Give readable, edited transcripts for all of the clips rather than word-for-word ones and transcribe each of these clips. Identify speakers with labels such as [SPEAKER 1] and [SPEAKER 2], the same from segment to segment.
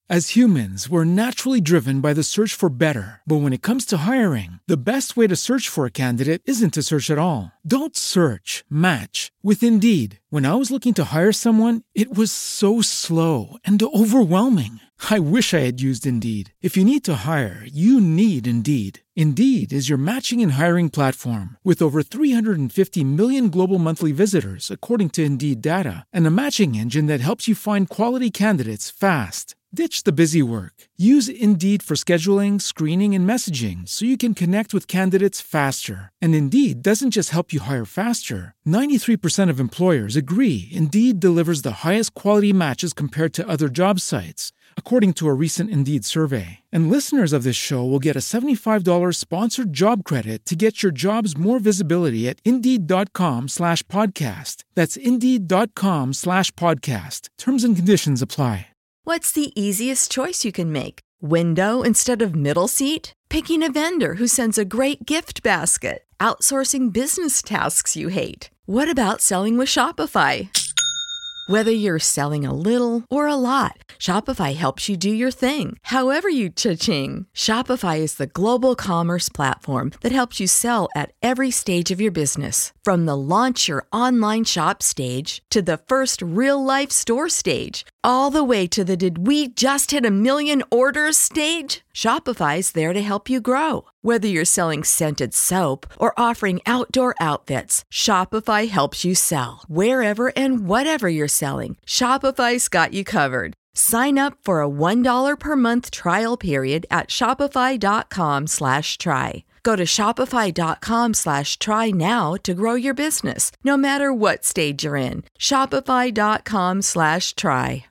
[SPEAKER 1] As humans, we're naturally driven by the search for better. But when it comes to hiring, the best way to search for a candidate isn't to search at all. Don't search, match with Indeed. When I was looking to hire someone, it was so slow and overwhelming. I wish I had used Indeed. If you need to hire, you need Indeed. Indeed is your matching and hiring platform with over 350 million global monthly visitors, according to Indeed data, and a matching engine that helps you find quality candidates fast. Ditch the busy work. Use Indeed for scheduling, screening, and messaging so you can connect with candidates faster. And Indeed doesn't just help you hire faster. 93% of employers agree Indeed delivers the highest quality matches compared to other job sites, according to a recent Indeed survey. And listeners of this show will get a $75 sponsored job credit to get your jobs more visibility at Indeed.com/podcast. That's Indeed.com/podcast. Terms and conditions apply.
[SPEAKER 2] What's the easiest choice you can make? Window instead of middle seat? Picking a vendor who sends a great gift basket? Outsourcing business tasks you hate? What about selling with Shopify? Whether you're selling a little or a lot, Shopify helps you do your thing, however you cha-ching. Shopify is the global commerce platform that helps you sell at every stage of your business. From the launch your online shop stage to the first real-life store stage, all the way to the did we just hit 1 million orders stage. Shopify's there to help you grow. Whether you're selling scented soap or offering outdoor outfits, Shopify helps you sell. Wherever and whatever you're selling, Shopify's got you covered. Sign up for a $1 per month trial period at shopify.com/try. Go to shopify.com/try now to grow your business, no matter what stage you're in. Shopify.com/try.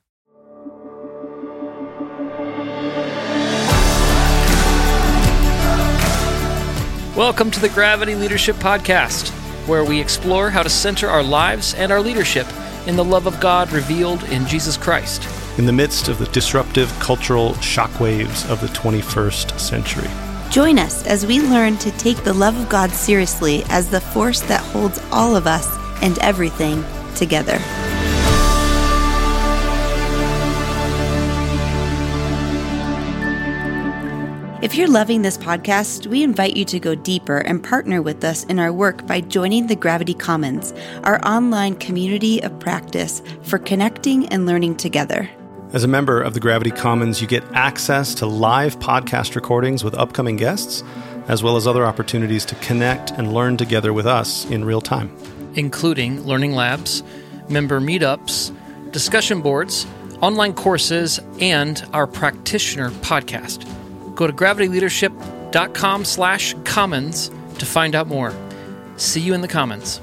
[SPEAKER 3] Welcome to the Gravity Leadership Podcast, where we explore how to center our lives and our leadership in the love of God revealed in Jesus Christ.
[SPEAKER 4] In the midst of the disruptive cultural shockwaves of the 21st century.
[SPEAKER 5] Join us as we learn to take the love of God seriously as the force that holds all of us and everything together. If you're loving this podcast, we invite you to go deeper and partner with us in our work by joining the Gravity Commons, our online community of practice for connecting and learning together.
[SPEAKER 4] As a member of the Gravity Commons, you get access to live podcast recordings with upcoming guests, as well as other opportunities to connect and learn together with us in real time.
[SPEAKER 3] Including learning labs, member meetups, discussion boards, online courses, and our practitioner podcast. Go to gravityleadership.com/commons to find out more. See you in the Commons.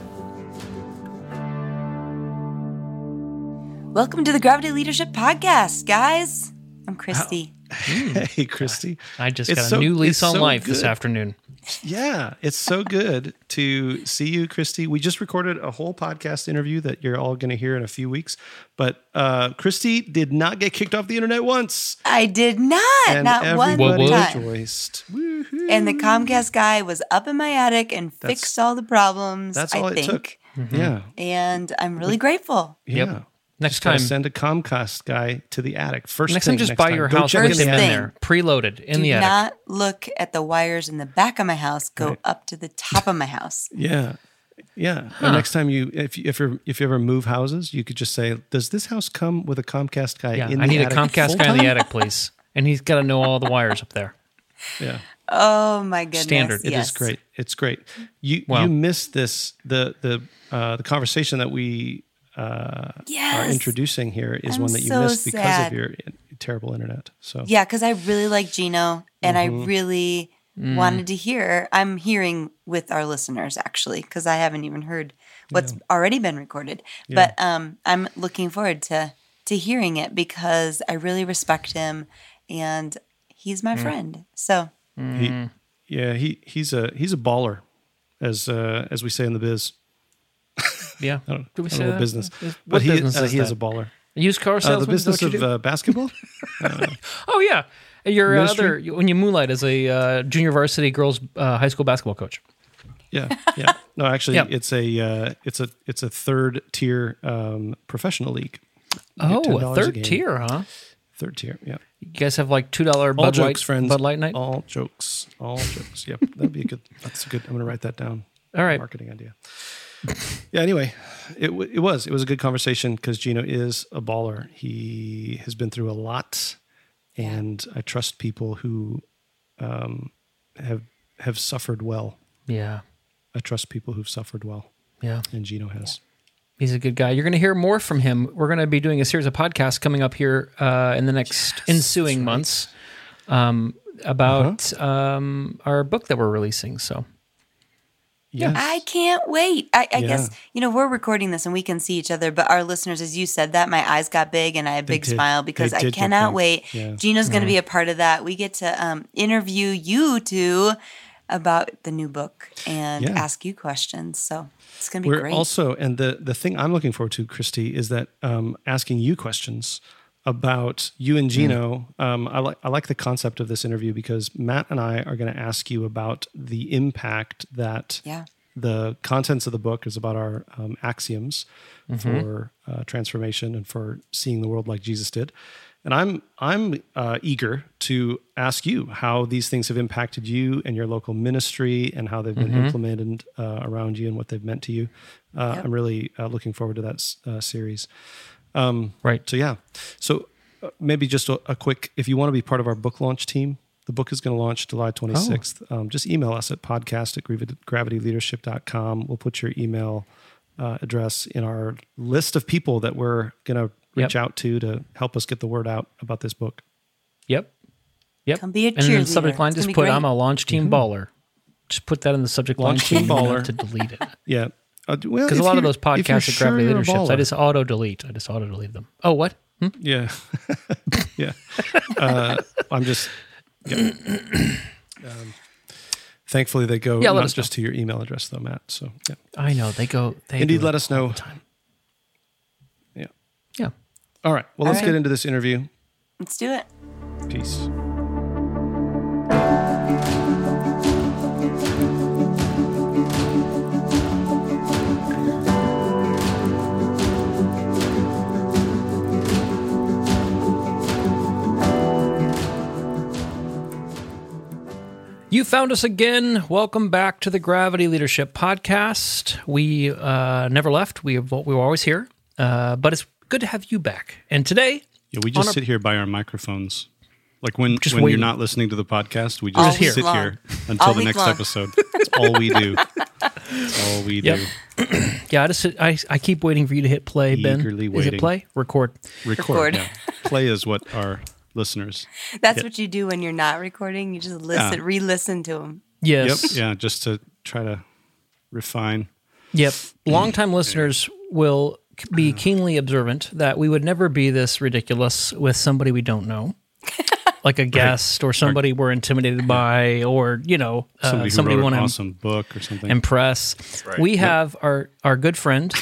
[SPEAKER 5] Welcome to the Gravity Leadership Podcast, guys. I'm Christy.
[SPEAKER 4] Hey, Christy.
[SPEAKER 3] I just got a new lease on life this afternoon.
[SPEAKER 4] Yeah, it's so good to see you, Christy. We just recorded a whole podcast interview that you're all going to hear in a few weeks. But Christy did not get kicked off the internet once.
[SPEAKER 5] I did not.
[SPEAKER 4] And
[SPEAKER 5] not one
[SPEAKER 4] everybody
[SPEAKER 5] time.
[SPEAKER 4] rejoiced. Woo-hoo.
[SPEAKER 5] And the Comcast guy was up in my attic and fixed all the problems.
[SPEAKER 4] That's all it took. Mm-hmm. Yeah.
[SPEAKER 5] And I'm really grateful.
[SPEAKER 4] Yeah.
[SPEAKER 3] Yep. Next
[SPEAKER 4] Just
[SPEAKER 3] time,
[SPEAKER 4] send a Comcast guy to the attic.
[SPEAKER 3] Next time, just buy your house with him in there, preloaded in the attic.
[SPEAKER 5] Do not look at the wires in the back of my house. Go up to the top of my house.
[SPEAKER 4] Yeah, yeah. Huh. And next time if you ever move houses, you could just say, "Does this house come with a Comcast guy in the attic?"
[SPEAKER 3] I need a Comcast guy in the attic, please, and he's got to know all the wires up there.
[SPEAKER 4] Yeah.
[SPEAKER 5] Oh my goodness!
[SPEAKER 3] Standard.
[SPEAKER 4] It is great. It's great. You missed this the conversation that we. Are introducing here is one that you missed because of your terrible internet. So
[SPEAKER 5] yeah, because I really like Gino, and I really wanted to hear. I'm hearing with our listeners actually, because I haven't even heard what's already been recorded. Yeah. But I'm looking forward to hearing it because I really respect him, and he's my friend. So
[SPEAKER 4] he's a baller, as we say in the biz.
[SPEAKER 3] Yeah.
[SPEAKER 4] Do we say that? Business.
[SPEAKER 3] But
[SPEAKER 4] he is a baller.
[SPEAKER 3] Used car salesman?
[SPEAKER 4] The business of basketball?
[SPEAKER 3] Oh, yeah. Your when you moonlight as a junior varsity girls high school basketball coach.
[SPEAKER 4] Yeah. No, actually, it's a third tier professional league.
[SPEAKER 3] Oh, a third tier, huh?
[SPEAKER 4] Third tier, yeah.
[SPEAKER 3] You guys have like $2
[SPEAKER 4] Bud Light, friends.
[SPEAKER 3] Bud Light night?
[SPEAKER 4] All jokes. Yep, that'd be that's a good, I'm going to write that down.
[SPEAKER 3] All right.
[SPEAKER 4] Marketing idea. Yeah, anyway, it was a good conversation because Gino is a baller. He has been through a lot, and I trust people who have suffered well.
[SPEAKER 3] Yeah.
[SPEAKER 4] I trust people who've suffered well.
[SPEAKER 3] Yeah.
[SPEAKER 4] And Gino has.
[SPEAKER 3] Yeah. He's a good guy. You're going to hear more from him. We're going to be doing a series of podcasts coming up here in the next ensuing months about our book that we're releasing. So,
[SPEAKER 5] yeah, I can't wait. I guess, we're recording this and we can see each other, but our listeners, as you said that, my eyes got big and I had a big smile because I cannot wait. Yeah. Gino's going to be a part of that. We get to interview you two about the new book and ask you questions. So it's going to be great.
[SPEAKER 4] Also, and the thing I'm looking forward to, Christy, is that asking you questions about you and Gino. I like the concept of this interview because Matt and I are going to ask you about the impact that the contents of the book is about our axioms for transformation and for seeing the world like Jesus did. And I'm eager to ask you how these things have impacted you and your local ministry and how they've been implemented around you and what they've meant to you. I'm really looking forward to that series.
[SPEAKER 3] Right.
[SPEAKER 4] So, yeah. So maybe just a quick, if you want to be part of our book launch team, the book is going to launch July 26th. Just email us at podcast@gravityleadership.com. We'll put your email address in our list of people that we're going to reach out to help us get the word out about this book.
[SPEAKER 3] Yep.
[SPEAKER 5] Come be a cheerleader.
[SPEAKER 3] And in the subject line, just put, I'm a launch team baller. Just put that in the subject line.
[SPEAKER 4] Launch team baller.
[SPEAKER 3] To delete it.
[SPEAKER 4] Yeah.
[SPEAKER 3] Because a lot of those podcasts at Gravity Leaderships, I just auto-delete. them. Oh, what?
[SPEAKER 4] Yeah. Yeah. I'm just... Yeah. Thankfully, they go not just to your email address, though, Matt. So, yeah.
[SPEAKER 3] I know. They
[SPEAKER 4] Indeed, let us know.
[SPEAKER 3] All the time.
[SPEAKER 4] Yeah.
[SPEAKER 3] Yeah.
[SPEAKER 4] All right. Well, let's get into this interview.
[SPEAKER 5] Let's do it.
[SPEAKER 4] Peace.
[SPEAKER 3] You found us again. Welcome back to the Gravity Leadership Podcast. We never left. We were always here, but it's good to have you back. And today...
[SPEAKER 6] Yeah, we just sit here by our microphones. Like when you're not listening to the podcast, we just sit here until the next episode. That's all we do. That's all we do.
[SPEAKER 3] Yeah, I keep waiting for you to hit play, Ben.
[SPEAKER 6] Eagerly waiting.
[SPEAKER 3] Is it play? Record.
[SPEAKER 6] Yeah. Play is what our listeners...
[SPEAKER 5] That's what you do when you're not recording. You just re-listen to them.
[SPEAKER 3] Yes.
[SPEAKER 6] Yep. Yeah, just to try to refine.
[SPEAKER 3] Yep. Longtime listeners will be keenly observant that we would never be this ridiculous with somebody we don't know. Like a guest or somebody we're intimidated by, or somebody
[SPEAKER 6] who
[SPEAKER 3] want
[SPEAKER 6] an awesome book or something.
[SPEAKER 3] Impress. Right. We have our good friend.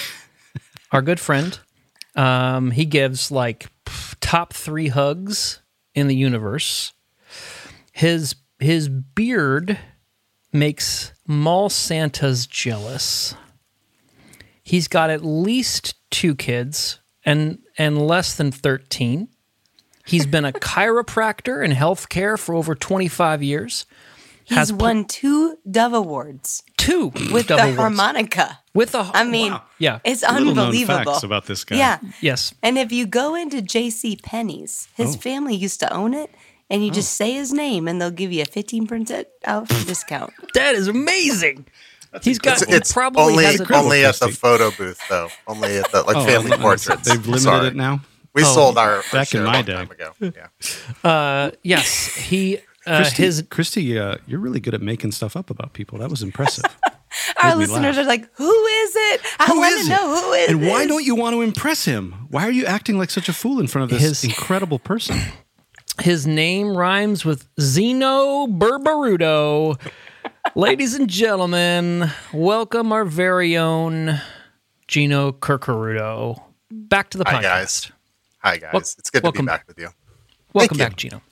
[SPEAKER 3] He gives like top 3 hugs in the universe. His beard makes mall Santas jealous. He's got at least 2 kids and less than 13. He's been a chiropractor in healthcare for over 25 years.
[SPEAKER 5] He's won 2 Dove Awards.
[SPEAKER 3] 2
[SPEAKER 5] with
[SPEAKER 3] Dove
[SPEAKER 5] the
[SPEAKER 3] Awards.
[SPEAKER 5] harmonica.
[SPEAKER 3] Yeah,
[SPEAKER 5] it's
[SPEAKER 6] Little
[SPEAKER 5] unbelievable.
[SPEAKER 6] known facts about this guy.
[SPEAKER 5] Yeah,
[SPEAKER 3] yes.
[SPEAKER 5] And if you go into J.C. Penney's, his family used to own it, and you just say his name, and they'll give you a 15% off discount.
[SPEAKER 3] That is amazing. It's
[SPEAKER 7] only at the photo booth, though. Only at the family portraits.
[SPEAKER 6] They've limited it now.
[SPEAKER 7] We sold our
[SPEAKER 6] back in my day.
[SPEAKER 7] Time ago. Yeah.
[SPEAKER 3] Yes, he.
[SPEAKER 4] Christy, you're really good at making stuff up about people. That was impressive.
[SPEAKER 5] Our listeners are like, "Who is it? I want to know who is it."
[SPEAKER 4] And why don't you want to impress him? Why are you acting like such a fool in front of this incredible person?
[SPEAKER 3] His name rhymes with Zeno Burbarudo. Ladies and gentlemen, welcome our very own Gino Curcarudo back to the podcast.
[SPEAKER 7] Hi guys. It's good to be back with you.
[SPEAKER 3] Welcome back, Gino.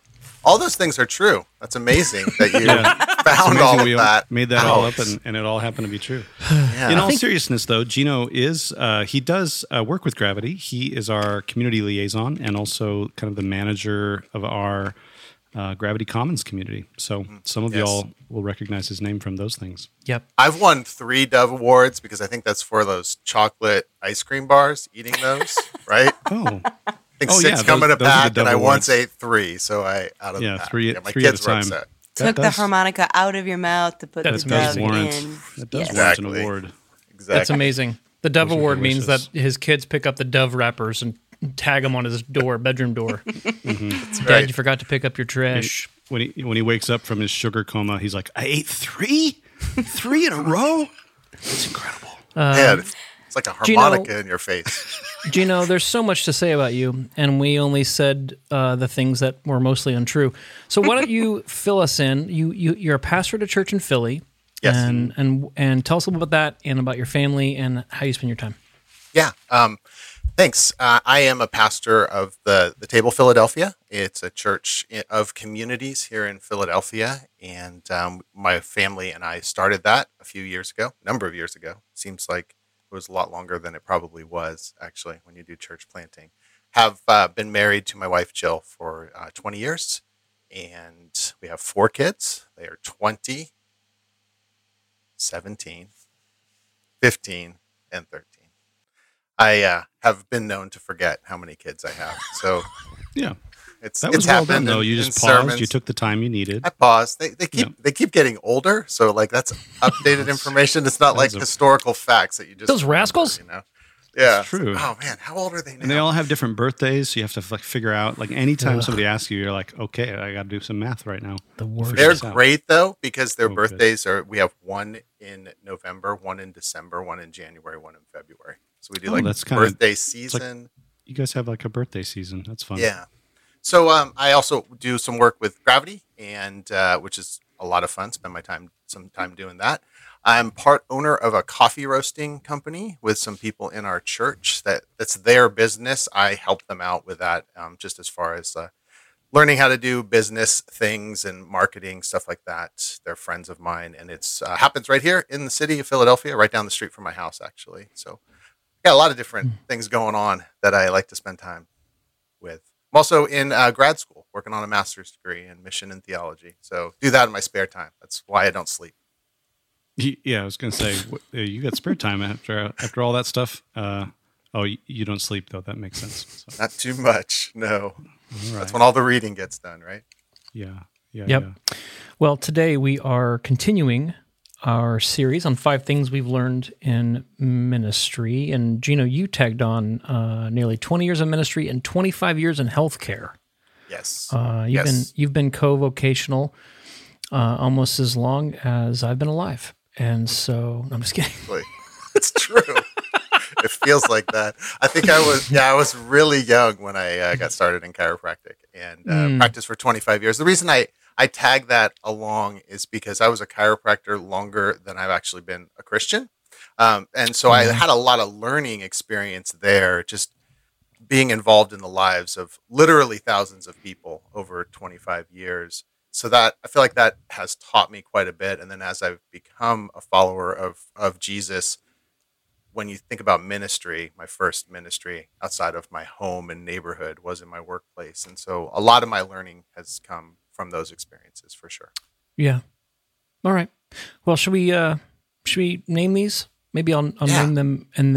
[SPEAKER 7] all those things are true. That's amazing that you found all of that.
[SPEAKER 6] Made that all up, and it all happened to be true. Yeah. In all seriousness, though, Gino he does work with Gravity. He is our community liaison and also kind of the manager of our Gravity Commons community. So some of y'all will recognize his name from those things.
[SPEAKER 3] Yep.
[SPEAKER 7] I've won 3 Dove Awards because I think that's for those chocolate ice cream bars, eating those, right?
[SPEAKER 6] Oh.
[SPEAKER 7] I think 6 come in a pack, and I once ate 3, so I out of the pack. My kids were upset.
[SPEAKER 5] Took the harmonica out of your mouth to put the Dove in.
[SPEAKER 6] That does warrant an award.
[SPEAKER 7] Exactly.
[SPEAKER 3] That's amazing. The Dove Award means that his kids pick up the Dove wrappers and tag them on his bedroom door. Dad, you forgot to pick up your trash.
[SPEAKER 6] When he wakes up from his sugar coma, he's like, I ate 3 in a row? It's incredible.
[SPEAKER 7] It's like a harmonica in your face.
[SPEAKER 3] Gino, there's so much to say about you, and we only said the things that were mostly untrue. So why don't you fill us in? You're a pastor at a church in Philly.
[SPEAKER 7] Yes.
[SPEAKER 3] And tell us a little bit about that and about your family and how you spend your time.
[SPEAKER 7] Yeah. Thanks. I am a pastor of the Table Philadelphia. It's a church of communities here in Philadelphia, and my family and I started that a number of years ago. Seems like it was a lot longer than it probably was, actually, when you do church planting. Have been married to my wife, Jill, for 20 years, and we have 4 kids. They are 20, 17, 15, and 13. I have been known to forget how many kids I have. So
[SPEAKER 6] yeah,
[SPEAKER 7] it's
[SPEAKER 6] well done, though. You just paused. Sermons. You took the time you needed.
[SPEAKER 7] I paused. They keep getting older. So like that's updated information. It's not like historical facts that you just
[SPEAKER 3] those rascals.
[SPEAKER 7] Yeah,
[SPEAKER 6] it's true.
[SPEAKER 7] Oh man, how old are they now?
[SPEAKER 6] And they all have different birthdays, so you have to figure out. Like anytime somebody asks you, you're like, okay, I got to do some math right now.
[SPEAKER 3] The worst.
[SPEAKER 7] They're great though because their birthdays are. We have one in November, one in December, one in January, one in February. So we do that's birthday season.
[SPEAKER 6] Like, you guys have like a birthday season. That's fun.
[SPEAKER 7] Yeah. So I also do some work with Gravity, and which is a lot of fun. Spend some time doing that. I'm part owner of a coffee roasting company with some people in our church. That's their business. I help them out with that, just as far as learning how to do business things and marketing, stuff like that. They're friends of mine, and it's happens right here in the city of Philadelphia, right down the street from my house, actually. So got a lot of different things going on that I like to spend time with. I'm also in grad school, working on a master's degree in mission and theology. So do that in my spare time. That's why I don't sleep.
[SPEAKER 6] Yeah, I was going to say, you got spare time after all that stuff. You don't sleep, though. That makes sense. So.
[SPEAKER 7] Not too much, no. Right. That's when all the reading gets done, right?
[SPEAKER 6] Yeah.
[SPEAKER 3] Yep.
[SPEAKER 6] Yeah.
[SPEAKER 3] Well, today we are continuing our series on 5 things we've learned in ministry. And Gino, you tagged on nearly 20 years of ministry and 25 years in healthcare.
[SPEAKER 7] Yes.
[SPEAKER 3] You've been co-vocational almost as long as I've been alive. And so, I'm just kidding.
[SPEAKER 7] It's true. It feels like that. I think I was really young when I got started in chiropractic and practiced for 25 years. The reason I tag that along is because I was a chiropractor longer than I've actually been a Christian. And so I had a lot of learning experience there, just being involved in the lives of literally thousands of people over 25 years. So that I feel like that has taught me quite a bit. And then as I've become a follower of Jesus, when you think about ministry, my first ministry outside of my home and neighborhood was in my workplace. And so a lot of my learning has come from those experiences for sure.
[SPEAKER 3] Yeah. All right. Well, should we name these? Maybe I'll name them, and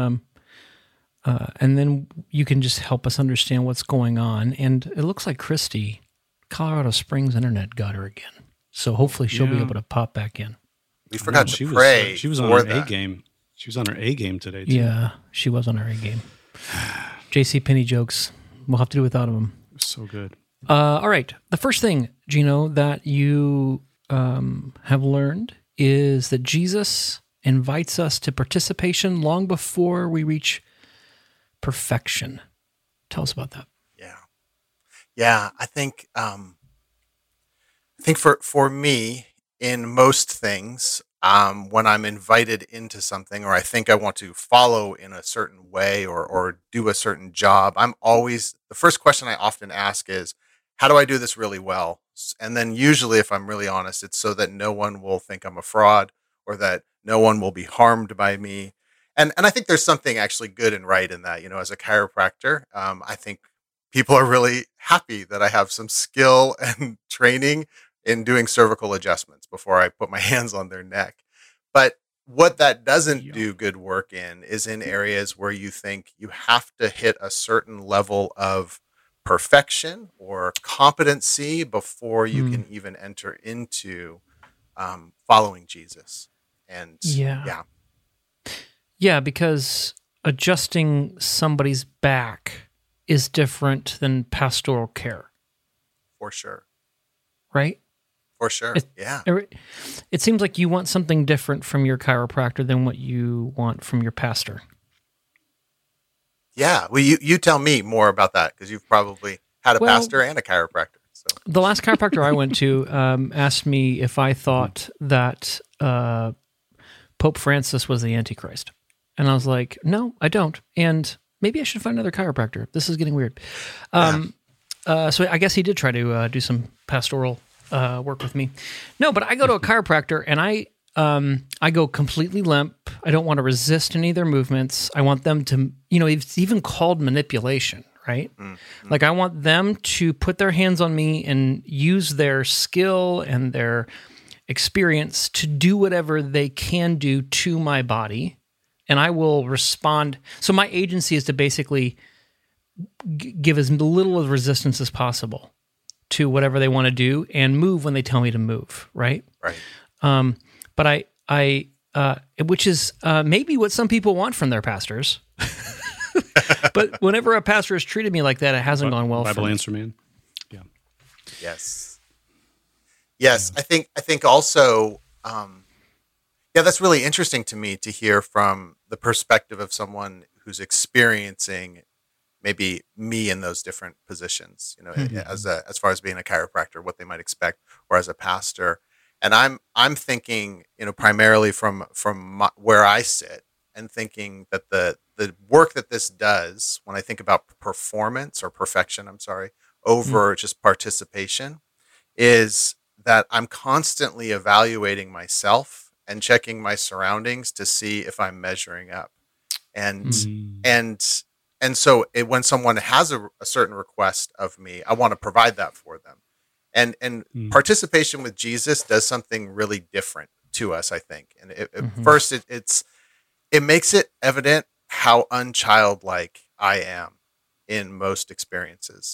[SPEAKER 3] then you can just help us understand what's going on. And it looks like Christy, Colorado Springs internet got her again. So hopefully she'll be able to pop back in.
[SPEAKER 7] We forgot to pray.
[SPEAKER 6] She was on her A game. She was on her A game today, too.
[SPEAKER 3] Yeah, she was on her A game. JC Penney jokes. We'll have to do without them.
[SPEAKER 6] So good.
[SPEAKER 3] All right. The first thing, Gino, that you have learned is that Jesus invites us to participation long before we reach perfection. Tell us about that.
[SPEAKER 7] Yeah. I think for me, in most things, when I'm invited into something, or I think I want to follow in a certain way or do a certain job, I'm always, the first question I often ask is, how do I do this really well? And then usually, if I'm really honest, it's so that no one will think I'm a fraud or that no one will be harmed by me. And I think there's something actually good and right in that. As a chiropractor, I think people are really happy that I have some skill and training in doing cervical adjustments before I put my hands on their neck. But what that doesn't do good work in is in areas where you think you have to hit a certain level of perfection or competency before you can even enter into following Jesus. And
[SPEAKER 3] yeah, because adjusting somebody's back is different than pastoral care.
[SPEAKER 7] For sure.
[SPEAKER 3] Right?
[SPEAKER 7] For sure.
[SPEAKER 3] It seems like you want something different from your chiropractor than what you want from your pastor.
[SPEAKER 7] Yeah. Well, you tell me more about that because you've probably had a pastor and a chiropractor. So.
[SPEAKER 3] The last chiropractor I went to asked me if I thought that Pope Francis was the Antichrist. And I was like, no, I don't. And maybe I should find another chiropractor. This is getting weird. So I guess he did try to do some pastoral work with me. No, but I go to a chiropractor and I go completely limp. I don't want to resist any of their movements. I want them to, it's even called manipulation, right? Mm-hmm. Like I want them to put their hands on me and use their skill and their experience to do whatever they can do to my body. And I will respond. So my agency is to basically give as little of resistance as possible to whatever they want to do and move when they tell me to move, right?
[SPEAKER 7] Right.
[SPEAKER 3] But which is maybe what some people want from their pastors. But whenever a pastor has treated me like that, it hasn't gone well.
[SPEAKER 6] Bible
[SPEAKER 3] for me.
[SPEAKER 6] answer, man. Yeah.
[SPEAKER 7] Yes. Yes. I think also, that's really interesting to me to hear from the perspective of someone who's experiencing maybe me in those different positions, as far as being a chiropractor, what they might expect, or as a pastor. And I'm thinking, primarily from where I sit, and thinking that the work that this does, when I think about performance or perfection, over just participation, is that I'm constantly evaluating myself and checking my surroundings to see if I'm measuring up. And so when someone has a certain request of me, I want to provide that for them. And participation with Jesus does something really different to us, I think. And first, it makes it evident how unchildlike I am in most experiences.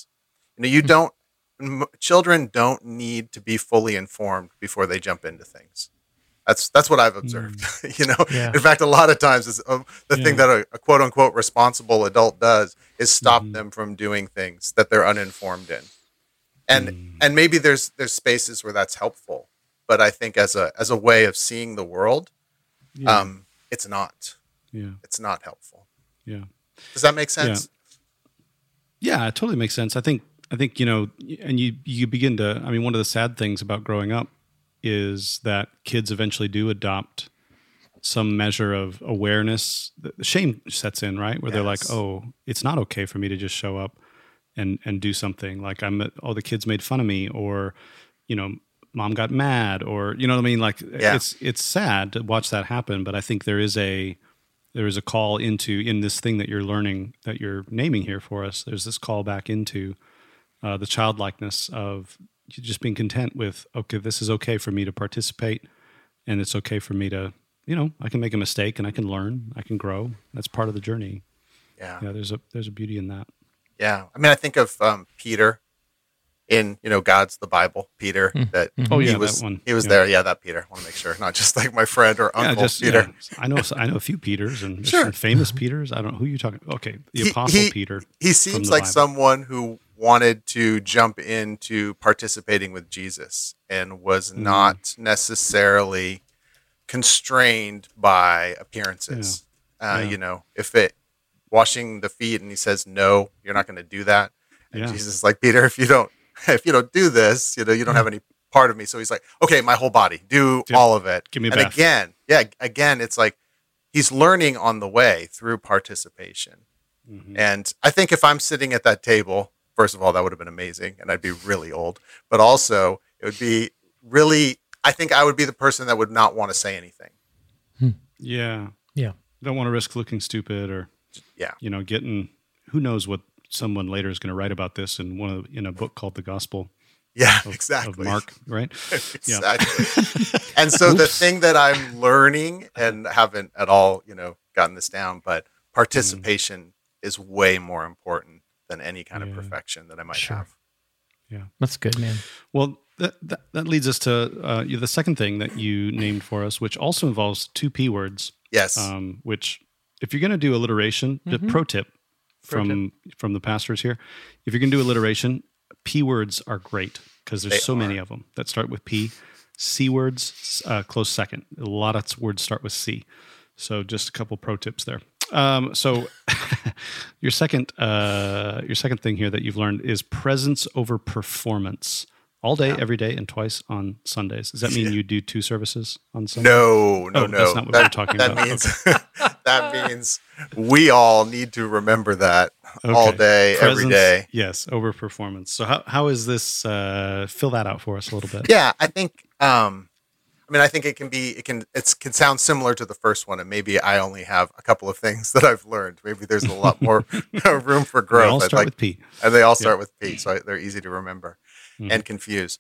[SPEAKER 7] Children don't need to be fully informed before they jump into things. That's what I've observed. In fact, a lot of times the thing that a quote unquote responsible adult does is stop them from doing things that they're uninformed in. And maybe there's spaces where that's helpful, but I think as a way of seeing the world, it's not.
[SPEAKER 6] Yeah.
[SPEAKER 7] It's not helpful.
[SPEAKER 6] Yeah.
[SPEAKER 7] Does that make sense?
[SPEAKER 6] Yeah, it totally makes sense. I think and you begin to. I mean, one of the sad things about growing up is that kids eventually do adopt some measure of awareness. The shame sets in, right? Where they're like, "Oh, it's not okay for me to just show up and do something. Like the kids made fun of me, or mom got mad, or you know what I mean. Like it's sad to watch that happen. But I think there is a call in this thing that you're learning, that you're naming here for us. There's this call back into the childlikeness of just being content with, okay, this is okay for me to participate, and it's okay for me to, I can make a mistake and I can learn, I can grow. That's part of the journey. Yeah. There's a beauty in that.
[SPEAKER 7] Yeah. I mean, I think of Peter in, God's the Bible, Peter, that he was there. Yeah, that Peter. I want to make sure, not just like my friend or uncle Peter.
[SPEAKER 6] Yeah. I know a few Peters and famous Peters. I don't know who you're talking about. Okay, the Apostle Peter.
[SPEAKER 7] He seems like someone who wanted to jump into participating with Jesus and was not necessarily constrained by appearances. If washing the feet and he says, no, you're not going to do that. And Jesus is like, Peter, if you don't do this, you don't have any part of me. So he's like, okay, my whole body, do all of it.
[SPEAKER 6] Give me a
[SPEAKER 7] bath. Again, it's like he's learning on the way through participation. And I think if I'm sitting at that table first of all, that would have been amazing, and I'd be really old. But also, it would be really, I think I would be the person that would not want to say anything.
[SPEAKER 6] Yeah.
[SPEAKER 3] Yeah.
[SPEAKER 6] Don't want to risk looking stupid or,
[SPEAKER 7] Yeah.
[SPEAKER 6] getting, who knows what someone later is going to write about this in a book called The Gospel.
[SPEAKER 7] Yeah,
[SPEAKER 6] Of
[SPEAKER 7] exactly.
[SPEAKER 6] Mark, right?
[SPEAKER 7] Exactly. And so the thing that I'm learning, and haven't at all, gotten this down, but participation is way more important than any kind of perfection that I might have.
[SPEAKER 6] Yeah.
[SPEAKER 3] That's good, man.
[SPEAKER 6] Well, that leads us to the second thing that you named for us, which also involves two P words.
[SPEAKER 7] Yes.
[SPEAKER 6] Which, if you're going to do alliteration, the pro tip from the pastors here, if you're going to do alliteration, P words are great because there's so many of them that start with P. C words, close second. A lot of words start with C. So just a couple pro tips there. So your second thing here that you've learned is presence over performance. All day, every day, and twice on Sundays. Does that mean you do 2 services on Sunday?
[SPEAKER 7] No.
[SPEAKER 6] That's not what we're talking about.
[SPEAKER 7] Means, that means we all need to remember that all day, every day.
[SPEAKER 6] Yes, over performance. So how is this? Fill that out for us a little bit.
[SPEAKER 7] Yeah, I think. I think it can sound similar to the first one, and maybe I only have a couple of things that I've learned. Maybe there's a lot more room for growth.
[SPEAKER 6] They all start with P,
[SPEAKER 7] and they all start with P, so they're easy to remember and confuse.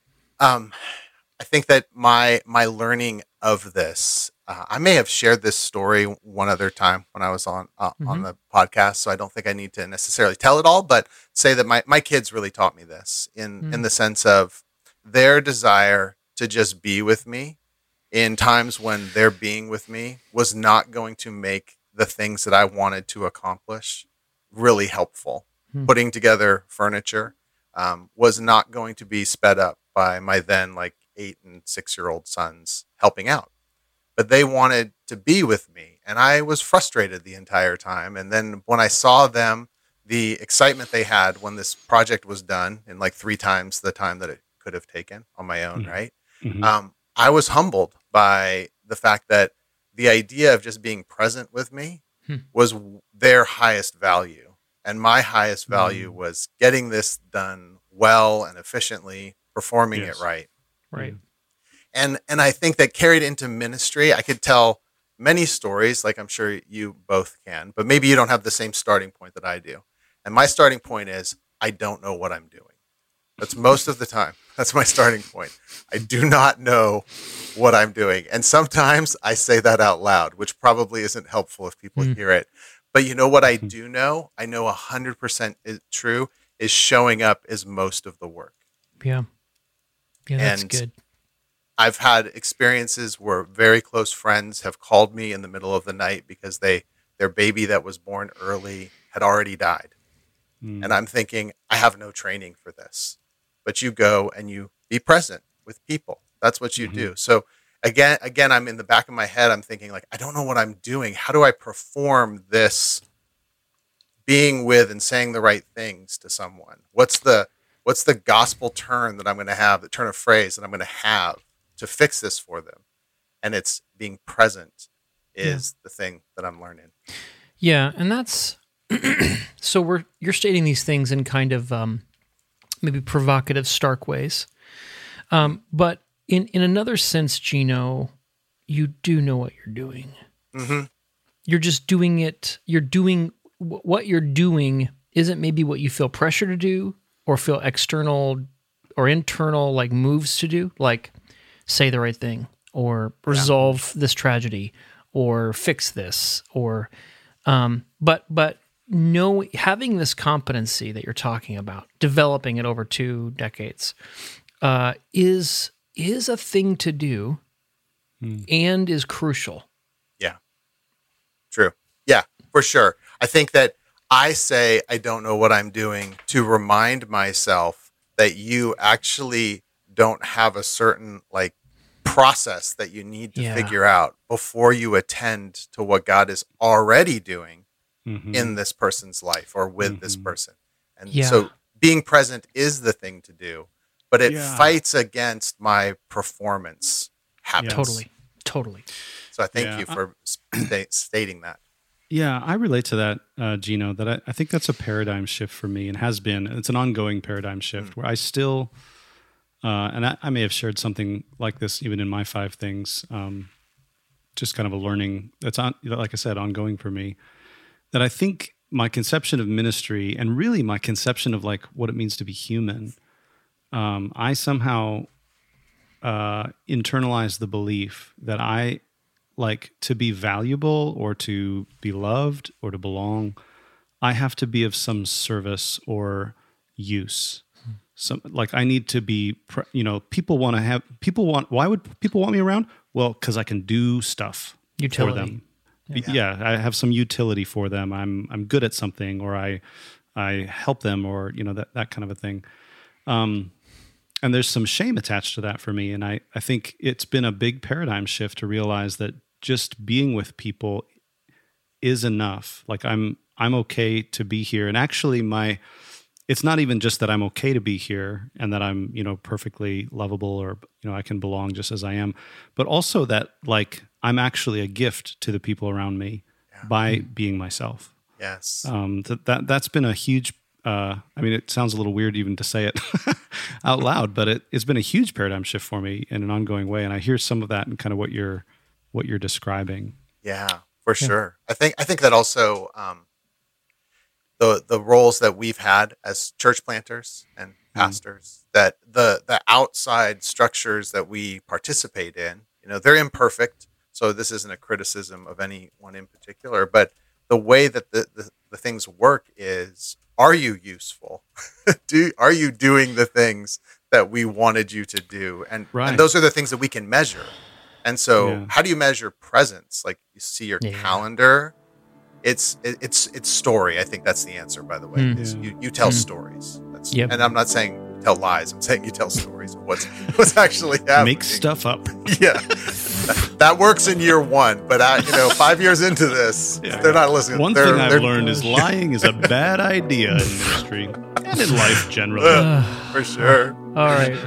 [SPEAKER 7] I think that my learning of this, I may have shared this story one other time when I was on the podcast, so I don't think I need to necessarily tell it all, but say that my kids really taught me this in the sense of their desire to just be with me in times when their being with me was not going to make the things that I wanted to accomplish really helpful. Putting together furniture was not going to be sped up by my then 8 and 6-year-old sons helping out. But they wanted to be with me, and I was frustrated the entire time. And then when I saw them, the excitement they had when this project was done in 3 times the time that it could have taken on my own, right? I was humbled by the fact that the idea of just being present with me was their highest value. And my highest value was getting this done well and efficiently, performing it right.
[SPEAKER 3] Right.
[SPEAKER 7] And I think that carried into ministry. I could tell many stories, like I'm sure you both can, but maybe you don't have the same starting point that I do. And my starting point is, I don't know what I'm doing. That's most of the time. That's my starting point. I do not know what I'm doing. And sometimes I say that out loud, which probably isn't helpful if people hear it. But you know what I do know? I know 100% is true is showing up is most of the work.
[SPEAKER 3] Yeah. Yeah, that's good.
[SPEAKER 7] I've had experiences where very close friends have called me in the middle of the night because their baby that was born early had already died. And I'm thinking, I have no training for this. But you go and you be present with people. That's what you do. So again, I'm in the back of my head. I'm thinking I don't know what I'm doing. How do I perform this being with and saying the right things to someone? What's the gospel turn that I'm going to have, the turn of phrase that I'm going to have to fix this for them? And it's being present is the thing that I'm learning.
[SPEAKER 3] Yeah. And that's, so you're stating these things in kind of, maybe provocative, stark ways. But in another sense, Gino, you do know what you're doing. You're just doing it. What you're doing isn't maybe what you feel pressure to do or feel external or internal moves to do, like say the right thing or resolve this tragedy or fix this or, but having this competency that you're talking about, developing it over 2 decades, is a thing to do and is crucial.
[SPEAKER 7] Yeah. True. Yeah, for sure. I think that I say I don't know what I'm doing to remind myself that you actually don't have a certain process that you need to figure out before you attend to what God is already doing in this person's life or with this person. And so being present is the thing to do, but it fights against my performance habits.
[SPEAKER 3] Totally.
[SPEAKER 7] So I thank you for stating that.
[SPEAKER 6] Yeah, I relate to that, Gino, that I think that's a paradigm shift for me and has been. It's an ongoing paradigm shift where I still, and I may have shared something like this even in my 5 things, just kind of a learning that's, like I said, ongoing for me, that I think my conception of ministry and really my conception of like what it means to be human, I somehow internalize the belief that I like to be valuable or to be loved or to belong, I have to be of some service or use. Some like I need to be, why would people want me around? Well, because I can do stuff for them. Yeah, I have some utility for them. I'm good at something, or I help them, or that kind of a thing. And there's some shame attached to that for me. And I think it's been a big paradigm shift to realize that just being with people is enough. Like I'm okay to be here. And actually it's not even just that I'm okay to be here and that I'm, perfectly lovable or, I can belong just as I am, but also that like I'm actually a gift to the people around me by being myself.
[SPEAKER 7] Yes.
[SPEAKER 6] That's been a huge, it sounds a little weird even to say it out loud, but it's been a huge paradigm shift for me in an ongoing way. And I hear some of that in kind of what you're describing.
[SPEAKER 7] Yeah, for sure. I think that also the roles that we've had as church planters and pastors, that the outside structures that we participate in, they're imperfect. So this isn't a criticism of anyone in particular, but the way that the things work is, are you useful? Are you doing the things that we wanted you to do? And those are the things that we can measure. And so how do you measure presence? Like you see your calendar, it's story. I think that's the answer, by the way. You tell stories. And I'm not saying tell lies. I'm saying you tell stories of what's actually happening.
[SPEAKER 6] Make stuff up.
[SPEAKER 7] Yeah. That works in year 1, but 5 years into this, they're not listening.
[SPEAKER 6] One thing I've learned is lying is a bad idea in ministry and in life generally.
[SPEAKER 7] For sure.
[SPEAKER 3] All right.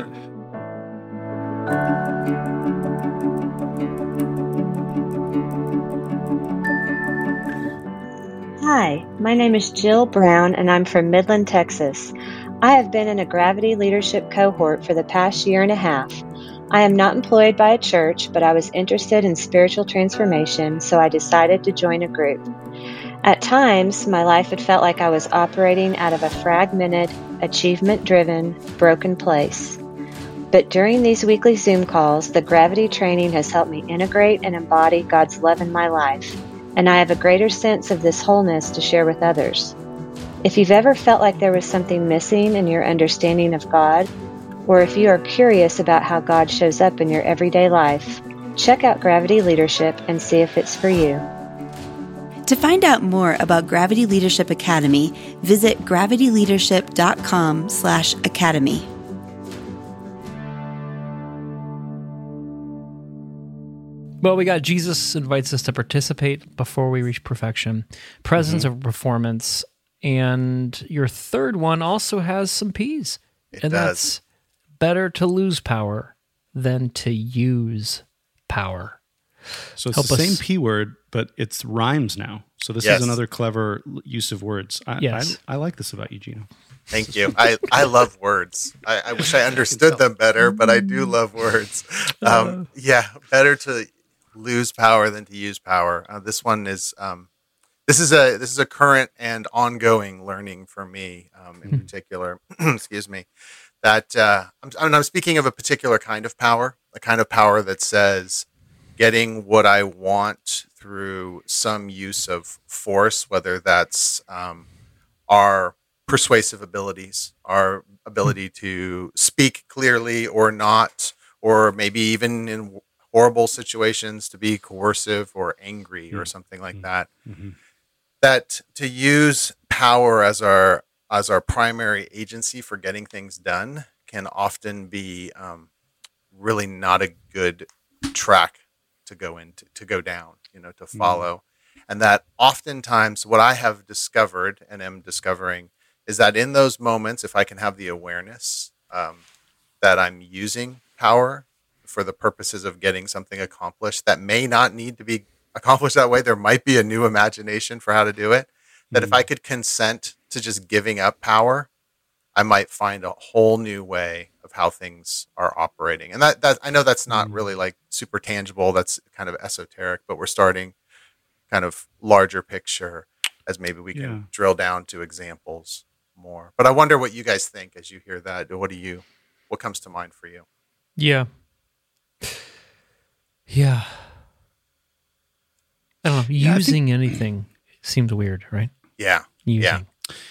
[SPEAKER 8] Hi, my name is Jill Brown, and I'm from Midland, Texas. I have been in a Gravity Leadership cohort for the past year and a half. I am not employed by a church, but I was interested in spiritual transformation, so I decided to join a group. At times, my life had felt like I was operating out of a fragmented, achievement-driven, broken place. But during these weekly Zoom calls, the Gravity training has helped me integrate and embody God's love in my life, and I have a greater sense of this wholeness to share with others. If you've ever felt like there was something missing in your understanding of God, or if you are curious about how God shows up in your everyday life, check out Gravity Leadership and see if it's for you.
[SPEAKER 5] To find out more about Gravity Leadership Academy, visit gravityleadership.com/academy.
[SPEAKER 3] Well, we got Jesus invites us to participate before we reach perfection, presence of performance, and your third one also has some P's. That's better to lose power than to use power.
[SPEAKER 6] So it's the same P word, but it's rhymes now. So this is another clever use of words. I like this about you, Gino.
[SPEAKER 7] Thank you. I love words. I wish I understood them better, but I do love words. Better to lose power than to use power. This one is this is a current and ongoing learning for me in particular. Excuse me. That I'm speaking of a particular kind of power, a kind of power that says getting what I want through some use of force, whether that's our persuasive abilities, our ability to speak clearly or not, or maybe even in horrible situations to be coercive or angry or something like that. That to use power as our primary agency for getting things done can often be really not a good track to go down, to follow. And that oftentimes what I have discovered and am discovering is that in those moments, if I can have the awareness that I'm using power for the purposes of getting something accomplished that may not need to be accomplish that way, there might be a new imagination for how to do it. That if I could consent to just giving up power, I might find a whole new way of how things are operating. And that I know that's not really like super tangible. That's kind of esoteric, but we're starting kind of larger picture as maybe we can drill down to examples more. But I wonder what you guys think as you hear that. What comes to mind for you?
[SPEAKER 3] Yeah. Yeah. I don't know. Using anything seems weird, right?
[SPEAKER 7] Yeah.
[SPEAKER 3] Using.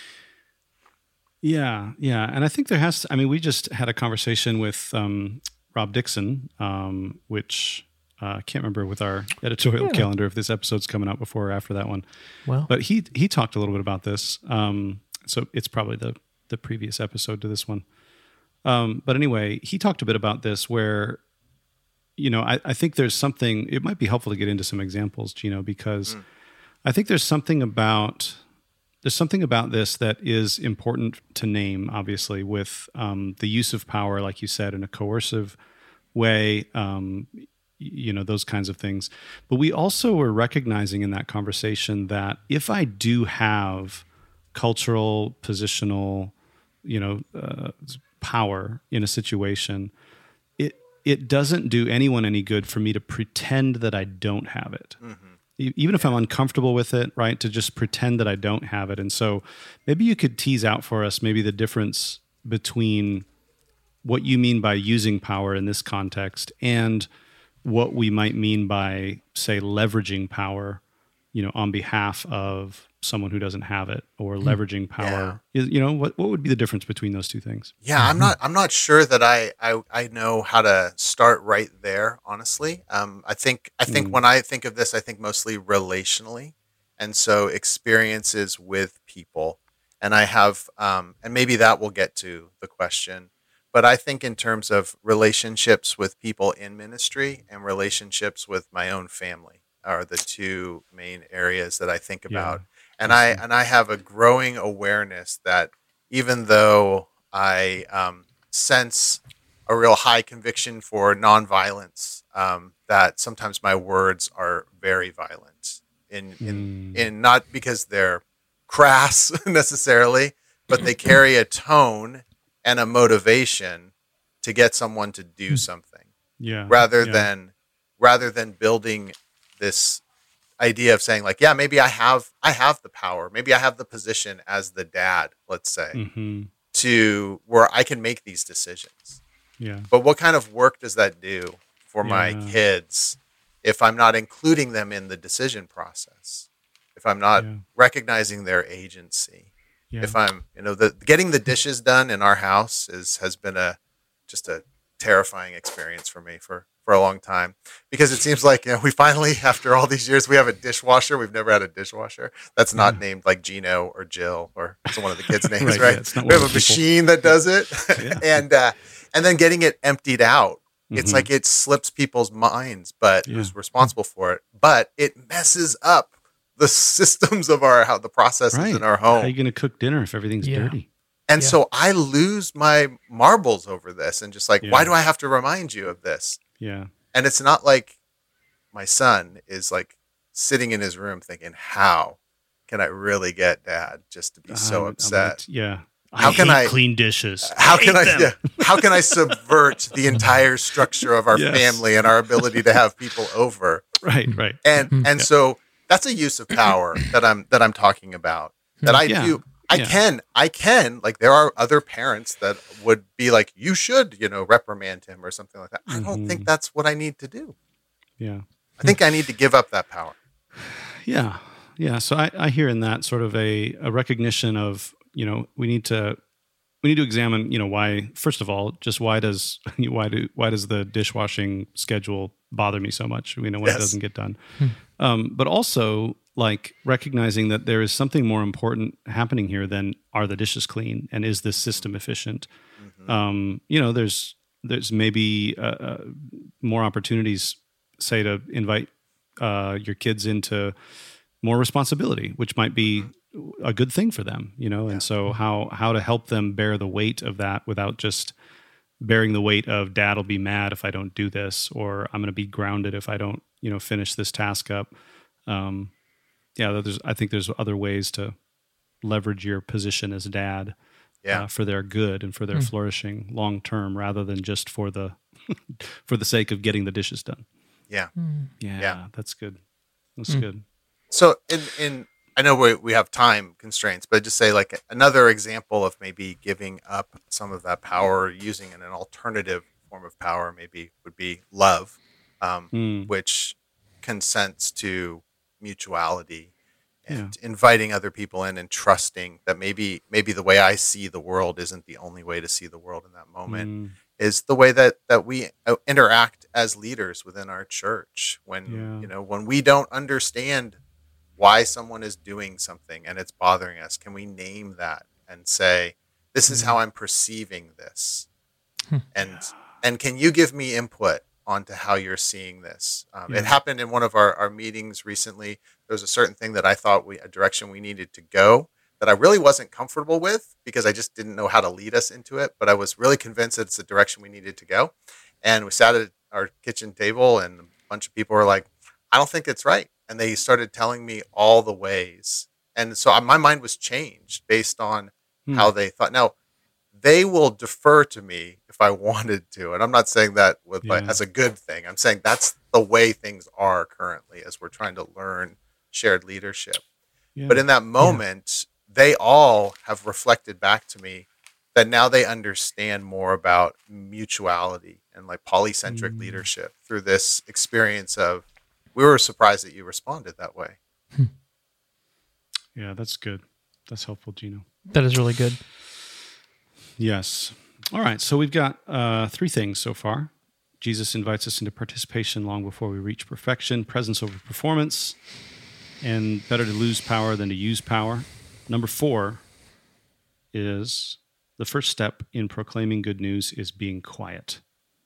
[SPEAKER 6] Yeah. And I think there has to, I mean, we just had a conversation with Rob Dixon, which I can't remember with our editorial calendar if this episode's coming out before or after that one.
[SPEAKER 3] Well,
[SPEAKER 6] but he talked a little bit about this. So it's probably the previous episode to this one. But anyway, he talked a bit about this where, I think there's something, it might be helpful to get into some examples, Gino, because I think there's something about this that is important to name, obviously, with the use of power, like you said, in a coercive way, those kinds of things. But we also were recognizing in that conversation that if I do have cultural, positional, power in a situation, it doesn't do anyone any good for me to pretend that I don't have it. Even if I'm uncomfortable with it, right, to just pretend that I don't have it. And so maybe you could tease out for us maybe the difference between what you mean by using power in this context and what we might mean by, say, leveraging power, on behalf of someone who doesn't have it, or leveraging power. What would be the difference between those two things?
[SPEAKER 7] Yeah, I'm not sure that I know how to start right there, honestly. I think when I think of this, I think mostly relationally, and so experiences with people. And I have, and maybe that will get to the question, but I think in terms of relationships with people in ministry and relationships with my own family are the two main areas that I think about. And I have a growing awareness that even though I sense a real high conviction for nonviolence, that sometimes my words are very violent in not because they're crass necessarily, but they carry a tone and a motivation to get someone to do something. Rather than building this idea of saying like, yeah, maybe I have the power, maybe I have the position as the dad, let's say, to where I can make these decisions. But what kind of work does that do for my kids if I'm not including them in the decision process? If I'm not recognizing their agency? If I'm, getting the dishes done in our house has been just a terrifying experience for me for a long time, because it seems like we finally, after all these years, we have a dishwasher. We've never had a dishwasher that's not named like Gino or Jill or some one of the kids' names, right? We have a machine that does it, and then getting it emptied out. It's like it slips people's minds, but who's responsible for it? But it messes up the systems of the processes in our home.
[SPEAKER 6] How are you going to cook dinner if everything's dirty?
[SPEAKER 7] And so I lose my marbles over this, and just like, why do I have to remind you of this? And it's not like my son is like sitting in his room thinking, how can I really get dad just to be so upset?
[SPEAKER 6] How can I clean dishes?
[SPEAKER 7] How can I subvert the entire structure of our family and our ability to have people over?
[SPEAKER 6] Right.
[SPEAKER 7] And so that's a use of power that I'm talking about. That I do. I can, like, there are other parents that would be like, you should, reprimand him or something like that. I don't think that's what I need to do. I think I need to give up that power.
[SPEAKER 6] So I hear in that sort of a recognition of, we need to examine, why, first of all, just why does the dishwashing schedule bother me so much, when it doesn't get done. But also, like, recognizing that there is something more important happening here than are the dishes clean and is this system efficient. There's maybe more opportunities, say, to invite your kids into more responsibility, which might be a good thing for them, and so how to help them bear the weight of that without just bearing the weight of dad will be mad if I don't do this, or I'm going to be grounded if I don't, finish this task up. I think there's other ways to leverage your position as dad for their good and for their flourishing long term, rather than just for the for the sake of getting the dishes done.
[SPEAKER 7] Yeah.
[SPEAKER 6] Yeah. That's good. That's good.
[SPEAKER 7] So in I know we have time constraints, but just say like another example of maybe giving up some of that power, using an alternative form of power, maybe would be love, which consents to mutuality and inviting other people in and trusting that maybe the way I see the world isn't the only way to see the world in that moment. Is the way that we interact as leaders within our church. When when we don't understand why someone is doing something and it's bothering us, can we name that and say, this is how I'm perceiving this? And can you give me input onto how you're seeing this? It happened in one of our meetings recently. There was a certain thing that I thought a direction we needed to go that I really wasn't comfortable with, because I just didn't know how to lead us into it. But I was really convinced that it's the direction we needed to go. And we sat at our kitchen table and a bunch of people were like, I don't think it's right. And they started telling me all the ways. And so my mind was changed based on how they thought. Now, they will defer to me if I wanted to. And I'm not saying that as a good thing. I'm saying that's the way things are currently as we're trying to learn shared leadership. Yeah. But in that moment, they all have reflected back to me that now they understand more about mutuality and like polycentric leadership through this experience of, we were surprised that you responded that way.
[SPEAKER 6] Yeah, that's good. That's helpful, Gino.
[SPEAKER 3] That is really good.
[SPEAKER 6] Yes. All right. So we've got 3 things so far. Jesus invites us into participation long before we reach perfection, presence over performance, and better to lose power than to use power. Number 4 is the first step in proclaiming good news is being quiet.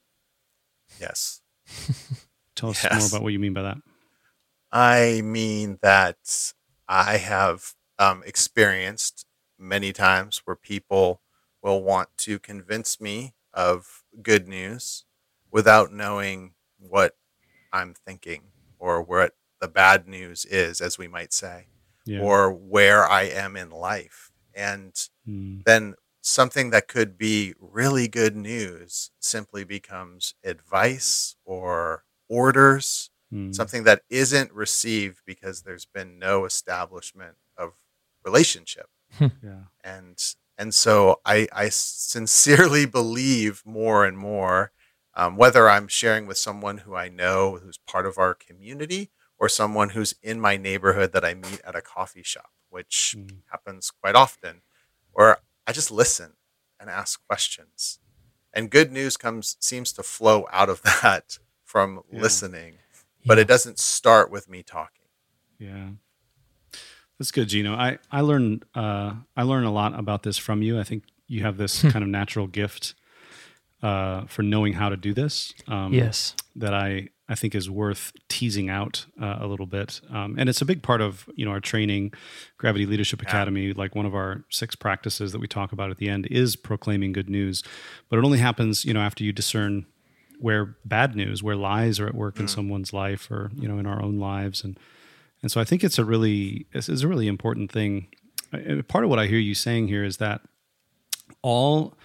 [SPEAKER 7] Yes.
[SPEAKER 6] Tell us more about what you mean by that.
[SPEAKER 7] I mean that I have experienced many times where people will want to convince me of good news without knowing what I'm thinking or what the bad news is, as we might say, or where I am in life. And then something that could be really good news simply becomes advice or orders, something that isn't received because there's been no establishment of relationship. And so I sincerely believe more and more, whether I'm sharing with someone who I know who's part of our community or someone who's in my neighborhood that I meet at a coffee shop, which happens quite often, where I just listen and ask questions. And good news seems to flow out of that from listening, but it doesn't start with me talking.
[SPEAKER 6] Yeah. That's good, Gino. I learn a lot about this from you. I think you have this kind of natural gift for knowing how to do this.
[SPEAKER 3] Yes.
[SPEAKER 6] That I think is worth teasing out a little bit. And it's a big part of our training, Gravity Leadership Academy. Like one of our 6 practices that we talk about at the end is proclaiming good news. But it only happens after you discern where bad news, where lies are at work in someone's life or in our own lives. And so I think it's a really important thing. Part of what I hear you saying here is that all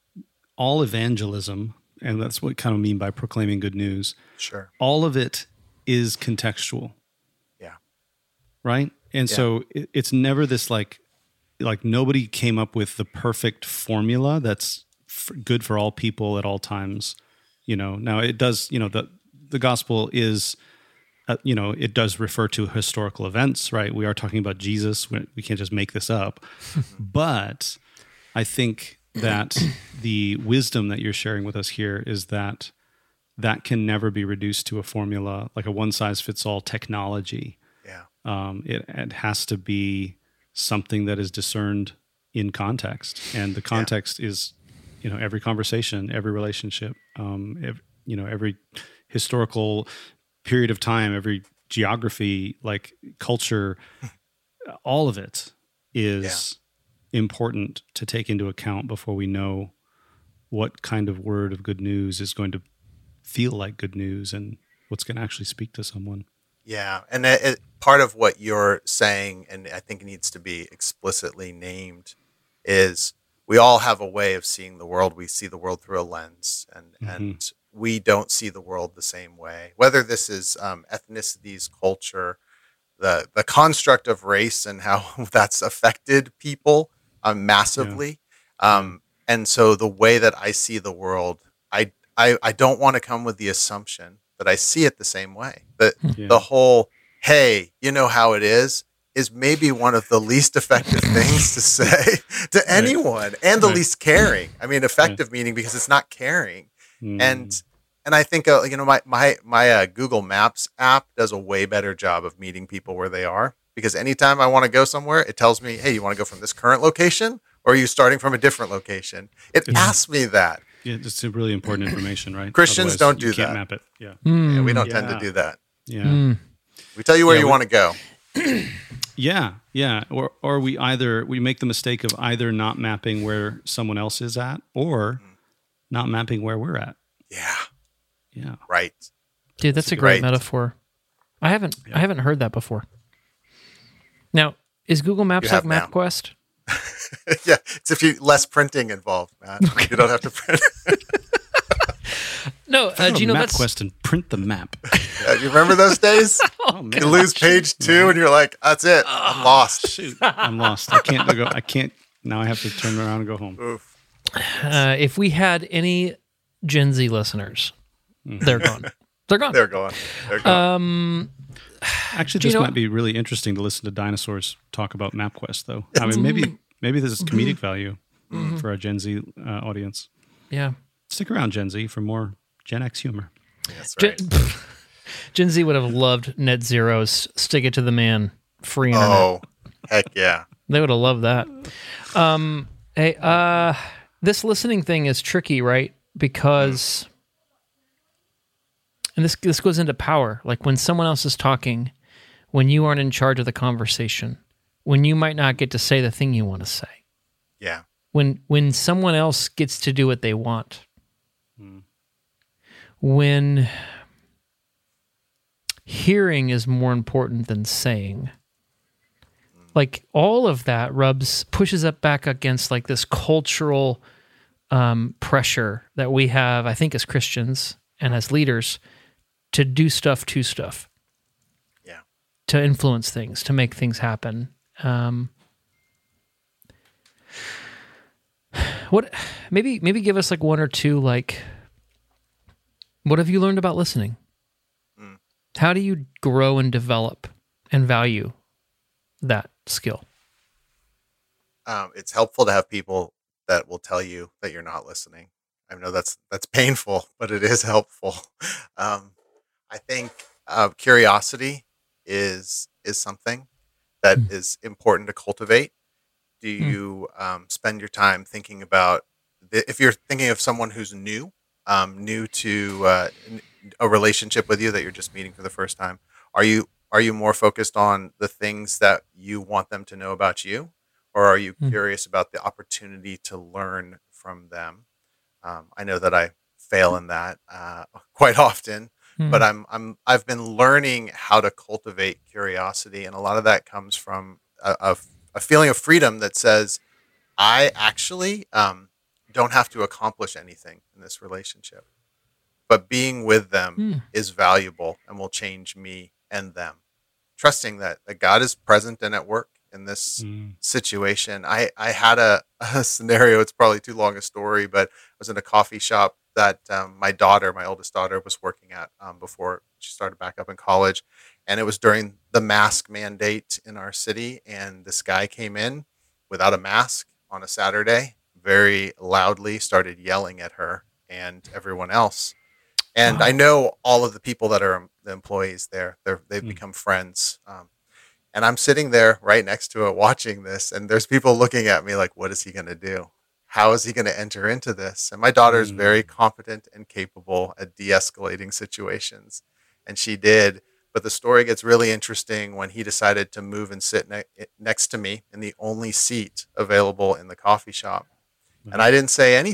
[SPEAKER 6] evangelism, and that's what kind of mean by proclaiming good news.
[SPEAKER 7] Sure.
[SPEAKER 6] All of it is contextual.
[SPEAKER 7] Yeah.
[SPEAKER 6] Right? And so it's never this like nobody came up with the perfect formula that's good for all people at all times. Now it does, the gospel is, it does refer to historical events, right? We are talking about Jesus. We can't just make this up. But I think that the wisdom that you're sharing with us here is that can never be reduced to a formula, like a one-size-fits-all technology.
[SPEAKER 7] Yeah.
[SPEAKER 6] It has to be something that is discerned in context. And the context is, every conversation, every relationship, every historical period of time, every geography, like culture, all of it is important to take into account before we know what kind of word of good news is going to feel like good news and what's going to actually speak to someone.
[SPEAKER 7] Yeah. And part of what you're saying, and I think it needs to be explicitly named, is we all have a way of seeing the world. We see the world through a lens, and we don't see the world the same way. Whether this is ethnicities, culture, the construct of race and how that's affected people massively. Yeah. And so the way that I see the world, I don't want to come with the assumption that I see it the same way. The whole, hey, you know how it is maybe one of the least effective things to say to anyone, and the least caring. I mean, effective meaning because it's not caring. And I think my Google Maps app does a way better job of meeting people where they are, because anytime I want to go somewhere, it tells me, hey, you want to go from this current location, or are you starting from a different location? It asks me that.
[SPEAKER 6] Yeah, it's really important information, right?
[SPEAKER 7] Christians don't do
[SPEAKER 6] you
[SPEAKER 7] that.
[SPEAKER 6] Can't map it. Yeah.
[SPEAKER 7] Yeah, we don't tend to do that.
[SPEAKER 6] Yeah.
[SPEAKER 7] We tell you where you want to go.
[SPEAKER 6] Yeah. Or we make the mistake of either not mapping where someone else is at, or not mapping where we're at. Yeah.
[SPEAKER 7] Right.
[SPEAKER 3] Dude, that's a great metaphor. I haven't heard that before. Now, is Google Maps like MapQuest?
[SPEAKER 7] Yeah, it's if you less printing involved, Matt. Okay. You don't have to print.
[SPEAKER 3] No, Gino, that's
[SPEAKER 6] MapQuest and print the map.
[SPEAKER 7] You remember those days?
[SPEAKER 6] Oh, man.
[SPEAKER 7] You lose page 2 and you're like, that's it. I'm lost.
[SPEAKER 6] Shoot, I'm lost. I can't go. I can't. Now I have to turn around and go home.
[SPEAKER 7] Oof.
[SPEAKER 3] If we had any Gen Z listeners, they're gone. They're gone.
[SPEAKER 7] They're gone.
[SPEAKER 6] Actually, this might be really interesting to listen to dinosaurs talk about MapQuest, though. I mean, maybe this is comedic value for our Gen Z audience.
[SPEAKER 3] Yeah.
[SPEAKER 6] Stick around, Gen Z, for more Gen X humor.
[SPEAKER 7] That's right.
[SPEAKER 3] Gen Z would have loved Net Zero's Stick It to the Man free internet.
[SPEAKER 7] Oh, heck yeah.
[SPEAKER 3] They would have loved that. Hey, this listening thing is tricky, right? Because... And this goes into power. Like when someone else is talking, when you aren't in charge of the conversation, when you might not get to say the thing you want to say.
[SPEAKER 7] Yeah.
[SPEAKER 3] When someone else gets to do what they want. When hearing is more important than saying. Like all of that pushes up back against like this cultural pressure that we have, I think, as Christians and as leaders, to do stuff to stuff.
[SPEAKER 7] Yeah.
[SPEAKER 3] To influence things, to make things happen. Maybe give us like one or two, like, what have you learned about listening? How do you grow and develop and value that skill?
[SPEAKER 7] It's helpful to have people that will tell you that you're not listening. I know that's painful, but it is helpful. I think curiosity is something that is important to cultivate. Do you spend your time thinking about if you're thinking of someone who's new to a relationship with you that you're just meeting for the first time? Are you more focused on the things that you want them to know about you, or are you curious about the opportunity to learn from them? I know that I fail in that quite often. But I've been learning how to cultivate curiosity, and a lot of that comes from a feeling of freedom that says I actually don't have to accomplish anything in this relationship, but being with them is valuable and will change me and them. Trusting that God is present and at work in this situation. I had a scenario. It's probably too long a story, but I was in a coffee shop that my oldest daughter, was working at before she started back up in college. And it was during the mask mandate in our city. And this guy came in without a mask on a Saturday, very loudly started yelling at her and everyone else. And I know all of the people that are the employees there. They've become friends. And I'm sitting there right next to it watching this. And there's people looking at me like, what is he going to do? How is he going to enter into this? And my daughter is very competent and capable at de-escalating situations. And she did. But the story gets really interesting when he decided to move and sit next to me in the only seat available in the coffee shop. And I didn't say anything.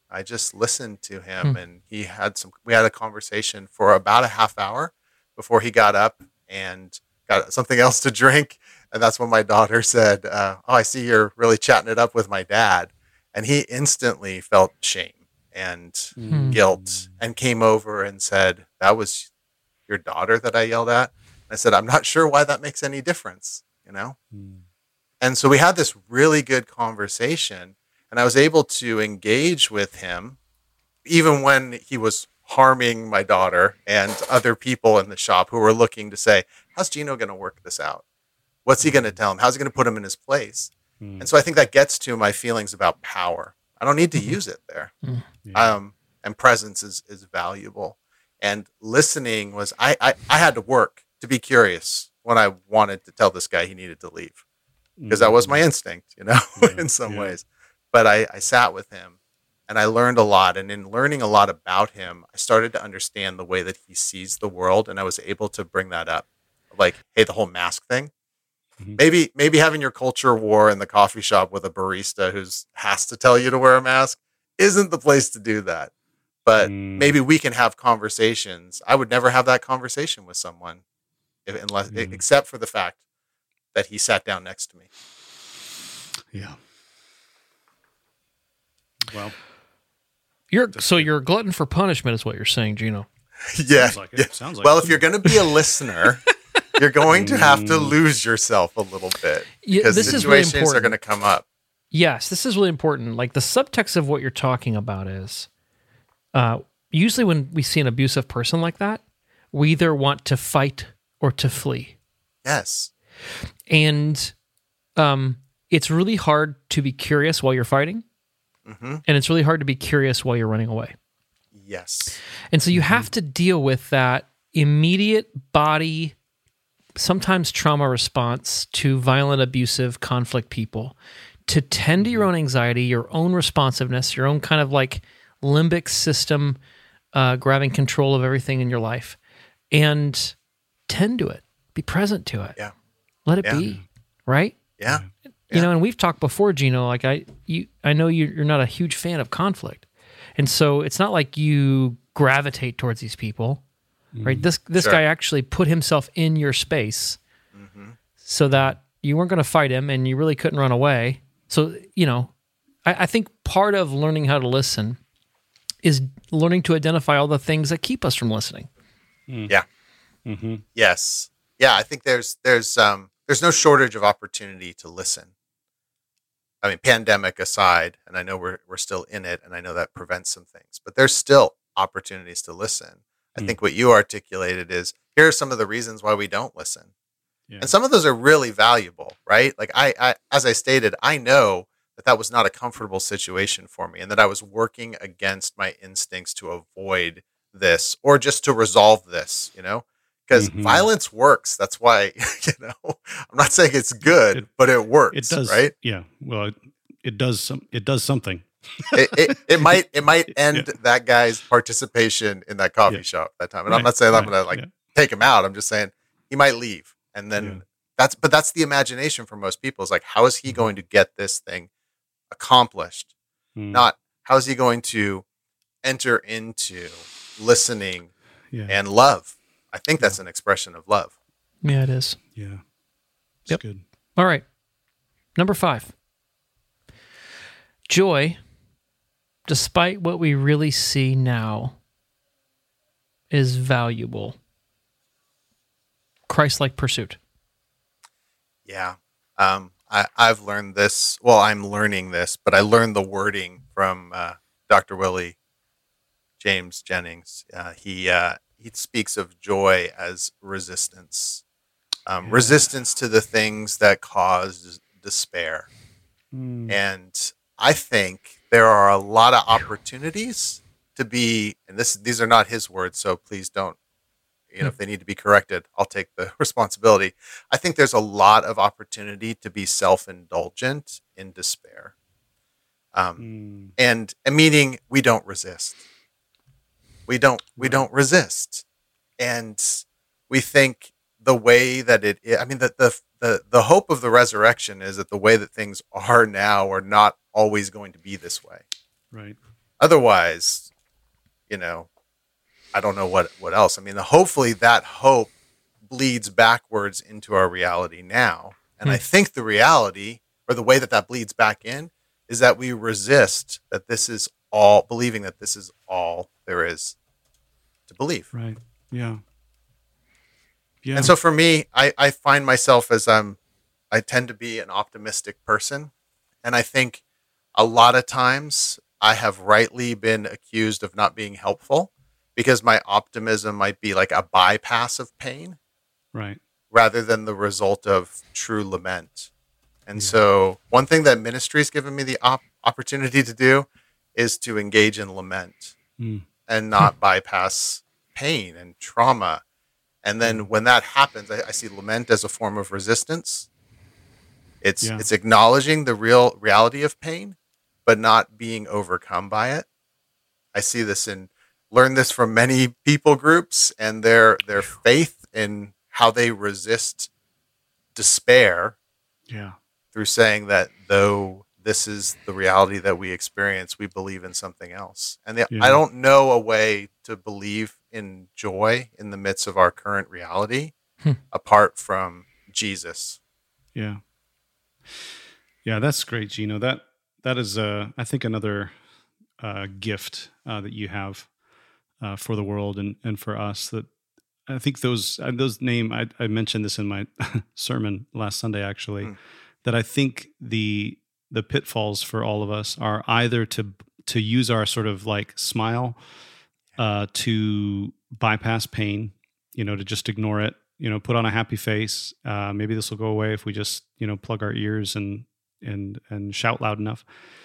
[SPEAKER 7] I just listened to him, and we had a conversation for about a half hour before he got up and got something else to drink. And that's when my daughter said, oh, I see you're really chatting it up with my dad. And he instantly felt shame and guilt and came over and said, that was your daughter that I yelled at? And I said, I'm not sure why that makes any difference, you know? And so we had this really good conversation, and I was able to engage with him even when he was harming my daughter and other people in the shop who were looking to say, how's Gino going to work this out? What's he going to tell him? How's he going to put him in his place? And so I think that gets to my feelings about power. I don't need to use it there. And presence is valuable. And listening was, I had to work to be curious when I wanted to tell this guy he needed to leave, because that was my instinct, you know, in some ways. But I sat with him and I learned a lot. And in learning a lot about him, I started to understand the way that he sees the world. And I was able to bring that up. Like, hey, the whole mask thing. Maybe having your culture war in the coffee shop with a barista who has to tell you to wear a mask isn't the place to do that. But maybe we can have conversations. I would never have that conversation with someone except for the fact that he sat down next to me.
[SPEAKER 6] Yeah. Well,
[SPEAKER 3] you're a glutton for punishment is what you're saying, Gino.
[SPEAKER 7] Yeah.
[SPEAKER 6] Sounds like it. Sounds like
[SPEAKER 7] well,
[SPEAKER 6] it.
[SPEAKER 7] if you're going to be a listener, you're going to have to lose yourself a little bit, because
[SPEAKER 3] this is really
[SPEAKER 7] situations are going to come up.
[SPEAKER 3] Yes, this is really important. Like, the subtext of what you're talking about is, usually when we see an abusive person like that, we either want to fight or to flee.
[SPEAKER 7] Yes.
[SPEAKER 3] And it's really hard to be curious while you're fighting. And it's really hard to be curious while you're running away.
[SPEAKER 7] Yes.
[SPEAKER 3] And so you have to deal with that immediate body, sometimes trauma response to violent, abusive, conflict people, to tend to your own anxiety, your own responsiveness, your own kind of like limbic system grabbing control of everything in your life, and tend to it. Be present to it.
[SPEAKER 7] Yeah.
[SPEAKER 3] Let it be. Right?
[SPEAKER 7] Yeah.
[SPEAKER 3] You know, and we've talked before, Gino, like I know you're not a huge fan of conflict. And so it's not like you gravitate towards these people, right? This guy actually put himself in your space so that you weren't going to fight him and you really couldn't run away. So, you know, I think part of learning how to listen is learning to identify all the things that keep us from listening.
[SPEAKER 7] Yeah. Yes. Yeah. I think there's no shortage of opportunity to listen. I mean, pandemic aside, and I know we're still in it, and I know that prevents some things, but there's still opportunities to listen. I think what you articulated is, here are some of the reasons why we don't listen. Yeah. And some of those are really valuable, right? Like I, as I stated, I know that was not a comfortable situation for me, and that I was working against my instincts to avoid this or just to resolve this, you know, because violence works. That's why, you know, I'm not saying it's good, but it works.
[SPEAKER 6] It does,
[SPEAKER 7] right?
[SPEAKER 6] Yeah. Well, it does something.
[SPEAKER 7] it might end that guy's participation in that coffee shop that time. And I'm not saying I'm going to take him out. I'm just saying he might leave. And then that's the imagination for most people, is like, how is he going to get this thing accomplished? Not how is he going to enter into listening and love. I think that's an expression of love.
[SPEAKER 3] Yeah, it is.
[SPEAKER 6] Yeah. It's good.
[SPEAKER 3] All right. Number 5. Joy, despite what we really see now, is valuable. Christ-like pursuit.
[SPEAKER 7] Yeah. I've learned this. Well, I'm learning this, but I learned the wording from Dr. Willie James Jennings. He speaks of joy as resistance. Resistance to the things that cause despair. And I think there are a lot of opportunities to be, and these are not his words, so please don't, if they need to be corrected, I'll take the responsibility. I think there's a lot of opportunity to be self-indulgent in despair. And meaning we don't resist. We don't resist. And we think the way that it is, I mean, the hope of the resurrection is that the way that things are now are not always going to be this way.
[SPEAKER 6] Right.
[SPEAKER 7] Otherwise, I don't know what else. I mean, hopefully that hope bleeds backwards into our reality now. And I think the reality, or the way that bleeds back in, is that we resist that this is all, believing that this is all there is to believe.
[SPEAKER 6] Right. Yeah.
[SPEAKER 7] And so for me, I find myself I tend to be an optimistic person. And I think a lot of times I have rightly been accused of not being helpful because my optimism might be like a bypass of pain.
[SPEAKER 6] Right.
[SPEAKER 7] Rather than the result of true lament. And so one thing that ministry has given me the opportunity to do is to engage in lament and not bypass pain and trauma. And then when that happens, I see lament as a form of resistance. It's acknowledging the reality of pain, but not being overcome by it. I see this learn this from many people groups and their faith in how they resist despair through saying that though this is the reality that we experience, we believe in something else. And I don't know a way to believe in joy in the midst of our current reality apart from Jesus.
[SPEAKER 6] Yeah. Yeah, that's great, Gino. That is, I think, another gift that you have for the world and for us. That I think those name. I mentioned this in my sermon last Sunday, actually. That I think the pitfalls for all of us are either to use our sort of like smile to bypass pain, to just ignore it, put on a happy face. Maybe this will go away if we just plug our ears and shout loud enough.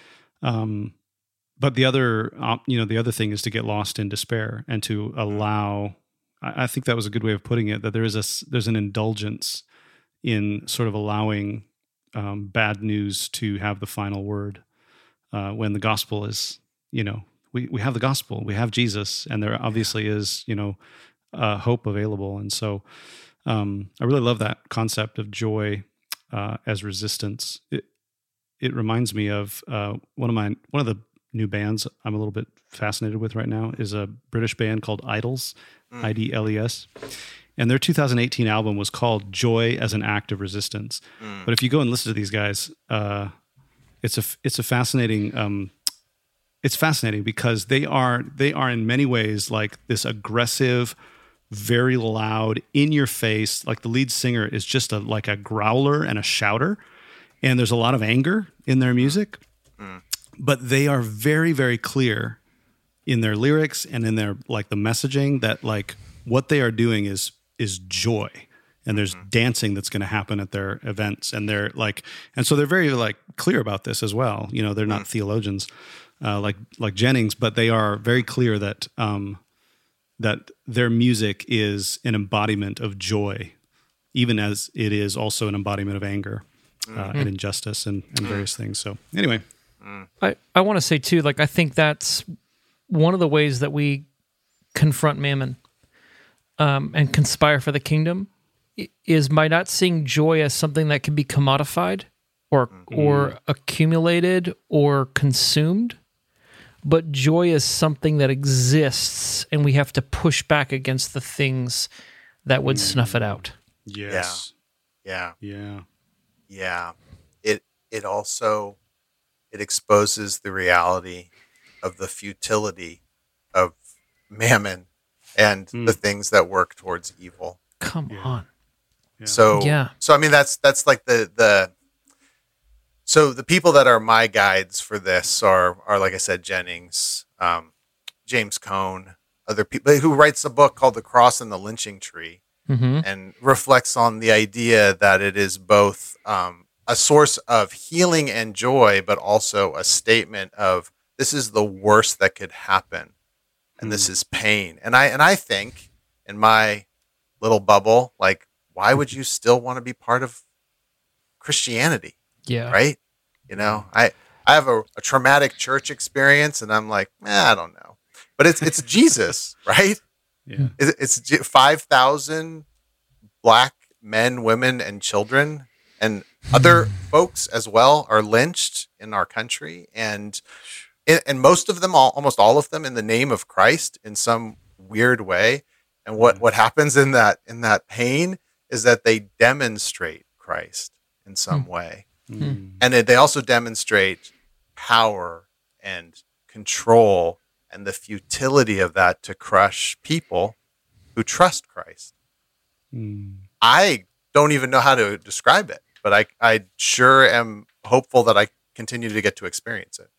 [SPEAKER 6] But the other thing is to get lost in despair and to allow. I think that was a good way of putting it. That there's an indulgence in sort of allowing bad news to have the final word when the gospel is, we have the gospel, we have Jesus, and there obviously is, hope available. And so I really love that concept of joy as resistance. It reminds me of one of the new bands I'm a little bit fascinated with right now is a British band called Idols, IDLES. And their 2018 album was called Joy as an Act of Resistance. But if you go and listen to these guys, it's a fascinating. It's fascinating because they are in many ways like this aggressive, very loud, in your face. Like the lead singer is just like a growler and a shouter, and there's a lot of anger in their music. But they are very, very clear in their lyrics and in their like the messaging that like what they are doing is joy, and there's dancing that's going to happen at their events, and they're like, and so they're very like clear about this as well. They're not theologians like Jennings, but they are very clear that that their music is an embodiment of joy, even as it is also an embodiment of anger and injustice and various things. So anyway.
[SPEAKER 3] I want to say too, like I think that's one of the ways that we confront mammon and conspire for the kingdom is by not seeing joy as something that can be commodified or accumulated or consumed, but joy is something that exists, and we have to push back against the things that would snuff it out.
[SPEAKER 6] Yes.
[SPEAKER 7] Yeah. It also exposes the reality of the futility of mammon and the things that work towards evil.
[SPEAKER 3] Come on.
[SPEAKER 6] Yeah.
[SPEAKER 7] So I mean that's like so the people that are my guides for this are like I said, Jennings, James Cone, other people who writes a book called The Cross and the Lynching Tree, and reflects on the idea that it is both a source of healing and joy, but also a statement of this is the worst that could happen, and this is pain. And I think in my little bubble, like, why would you still want to be part of Christianity?
[SPEAKER 3] Yeah.
[SPEAKER 7] Right. I have a traumatic church experience, and I'm like, I don't know, but it's Jesus, right?
[SPEAKER 6] Yeah.
[SPEAKER 7] It's 5,000 Black men, women, and children, and other folks as well are lynched in our country. And and most of them, almost all of them, in the name of Christ in some weird way. And what happens in that pain is that they demonstrate Christ in some way. And they also demonstrate power and control and the futility of that to crush people who trust Christ. I don't even know how to describe it, but I sure am hopeful that I continue to get to experience it.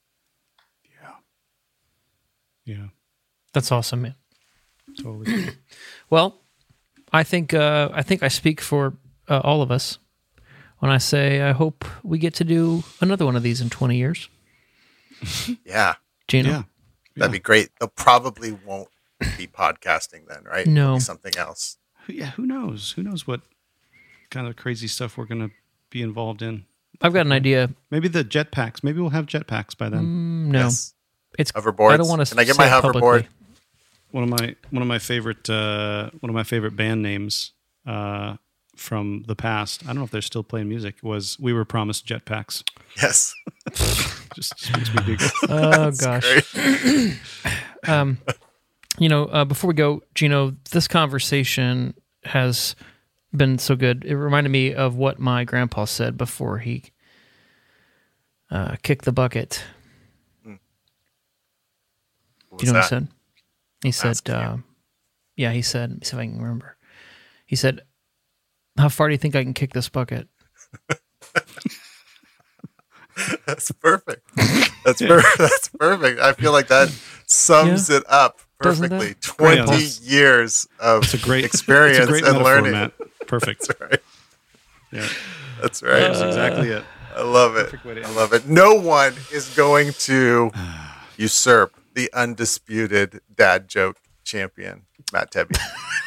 [SPEAKER 4] Yeah.
[SPEAKER 3] That's awesome, man.
[SPEAKER 4] Totally.
[SPEAKER 3] Well, I think I speak for all of us when I say I hope we get to do another one of these in 20 years.
[SPEAKER 7] Yeah.
[SPEAKER 3] Gino?
[SPEAKER 4] Yeah.
[SPEAKER 7] That'd be great. They'll probably won't be podcasting then, right?
[SPEAKER 3] No.
[SPEAKER 7] It'll be something else.
[SPEAKER 4] Yeah, who knows? Who knows what kind of crazy stuff we're going to be involved in?
[SPEAKER 3] I've got an idea.
[SPEAKER 4] Maybe the jetpacks. Maybe we'll have jetpacks by then.
[SPEAKER 3] No.
[SPEAKER 7] Yes.
[SPEAKER 3] It's
[SPEAKER 7] Hoverboards.
[SPEAKER 3] I don't want to
[SPEAKER 7] Can I get my hoverboard?
[SPEAKER 4] One of my favorite band names from the past. I don't know if they're still playing music. Was We Were Promised Jetpacks.
[SPEAKER 7] Yes.
[SPEAKER 4] just makes me giggle.
[SPEAKER 3] Oh gosh. Before we go, Gino, this conversation has been so good. It reminded me of what my grandpa said before he kicked the bucket. Do you know what he said? He said, he said, let me see if I can remember. He said, how far do you think I can kick this bucket?
[SPEAKER 7] That's perfect. That's perfect. I feel like that sums it up perfectly. 20 years of experience
[SPEAKER 4] it's a great
[SPEAKER 7] and
[SPEAKER 4] metaphor,
[SPEAKER 7] learning.
[SPEAKER 4] Matt. Perfect.
[SPEAKER 7] That's right.
[SPEAKER 4] Yeah.
[SPEAKER 7] That's right.
[SPEAKER 4] That's exactly it.
[SPEAKER 7] I love it. I love it. No one is going to usurp the undisputed dad joke champion, Matt Tebby.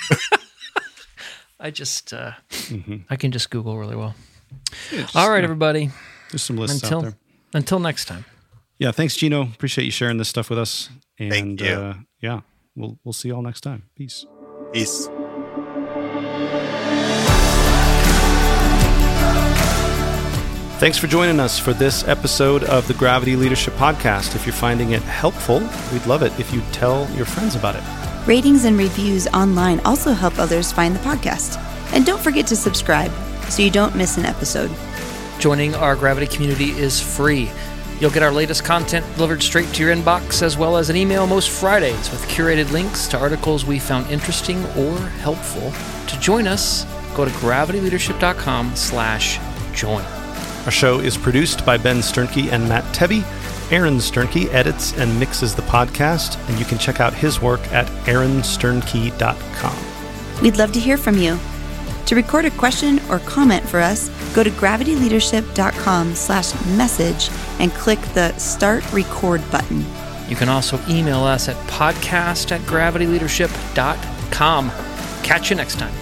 [SPEAKER 3] I just, I can just Google really well.
[SPEAKER 4] Yeah,
[SPEAKER 3] all right, everybody.
[SPEAKER 4] There's some lists out there.
[SPEAKER 3] Until next time.
[SPEAKER 4] Yeah, thanks, Gino. Appreciate you sharing this stuff with us. And
[SPEAKER 7] Thank you.
[SPEAKER 4] Yeah, we'll see you all next time. Peace.
[SPEAKER 7] Peace.
[SPEAKER 4] Thanks for joining us for this episode of the Gravity Leadership Podcast. If you're finding it helpful, we'd love it if you tell your friends about it.
[SPEAKER 5] Ratings and reviews online also help others find the podcast. And don't forget to subscribe so you don't miss an episode.
[SPEAKER 3] Joining our Gravity community is free. You'll get our latest content delivered straight to your inbox, as well as an email most Fridays with curated links to articles we found interesting or helpful. To join us, go to gravityleadership.com/join.
[SPEAKER 4] Our show is produced by Ben Sternke and Matt Tebby. Aaron Sternke edits and mixes the podcast, and you can check out his work at aaronsternke.com.
[SPEAKER 5] We'd love to hear from you. To record a question or comment for us, go to gravityleadership.com/message and click the Start Record button.
[SPEAKER 3] You can also email us at podcast@gravityleadership.com. Catch you next time.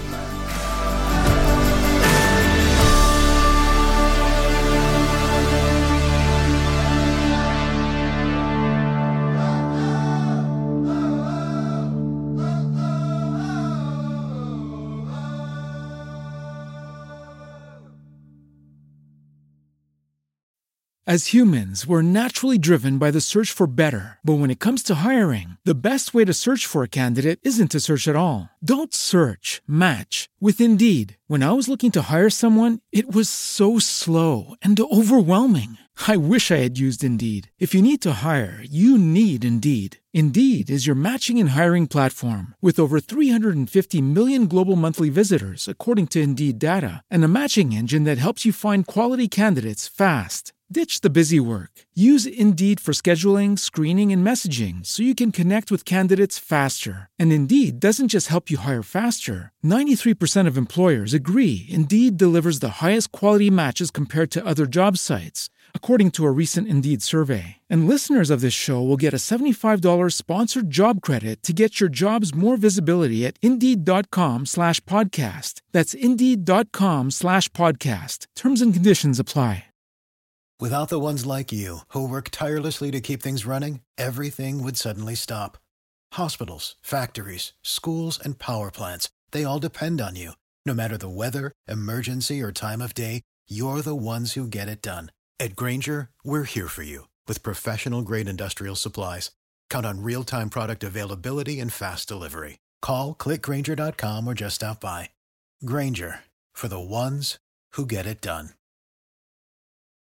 [SPEAKER 1] As humans, we're naturally driven by the search for better. But when it comes to hiring, the best way to search for a candidate isn't to search at all. Don't search, match with Indeed. When I was looking to hire someone, it was so slow and overwhelming. I wish I had used Indeed. If you need to hire, you need Indeed. Indeed is your matching and hiring platform with over 350 million global monthly visitors, according to Indeed data, and a matching engine that helps you find quality candidates fast. Ditch the busy work. Use Indeed for scheduling, screening, and messaging so you can connect with candidates faster. And Indeed doesn't just help you hire faster. 93% of employers agree Indeed delivers the highest quality matches compared to other job sites, according to a recent Indeed survey. And listeners of this show will get a $75 sponsored job credit to get your jobs more visibility at Indeed.com/podcast. That's Indeed.com/podcast. Terms and conditions apply.
[SPEAKER 9] Without the ones like you, who work tirelessly to keep things running, everything would suddenly stop. Hospitals, factories, schools, and power plants, they all depend on you. No matter the weather, emergency, or time of day, you're the ones who get it done. At Grainger, we're here for you With professional-grade industrial supplies, count on real-time product availability and fast delivery. Call, clickgrainger.com, or just stop by. Grainger, for the ones who get it done.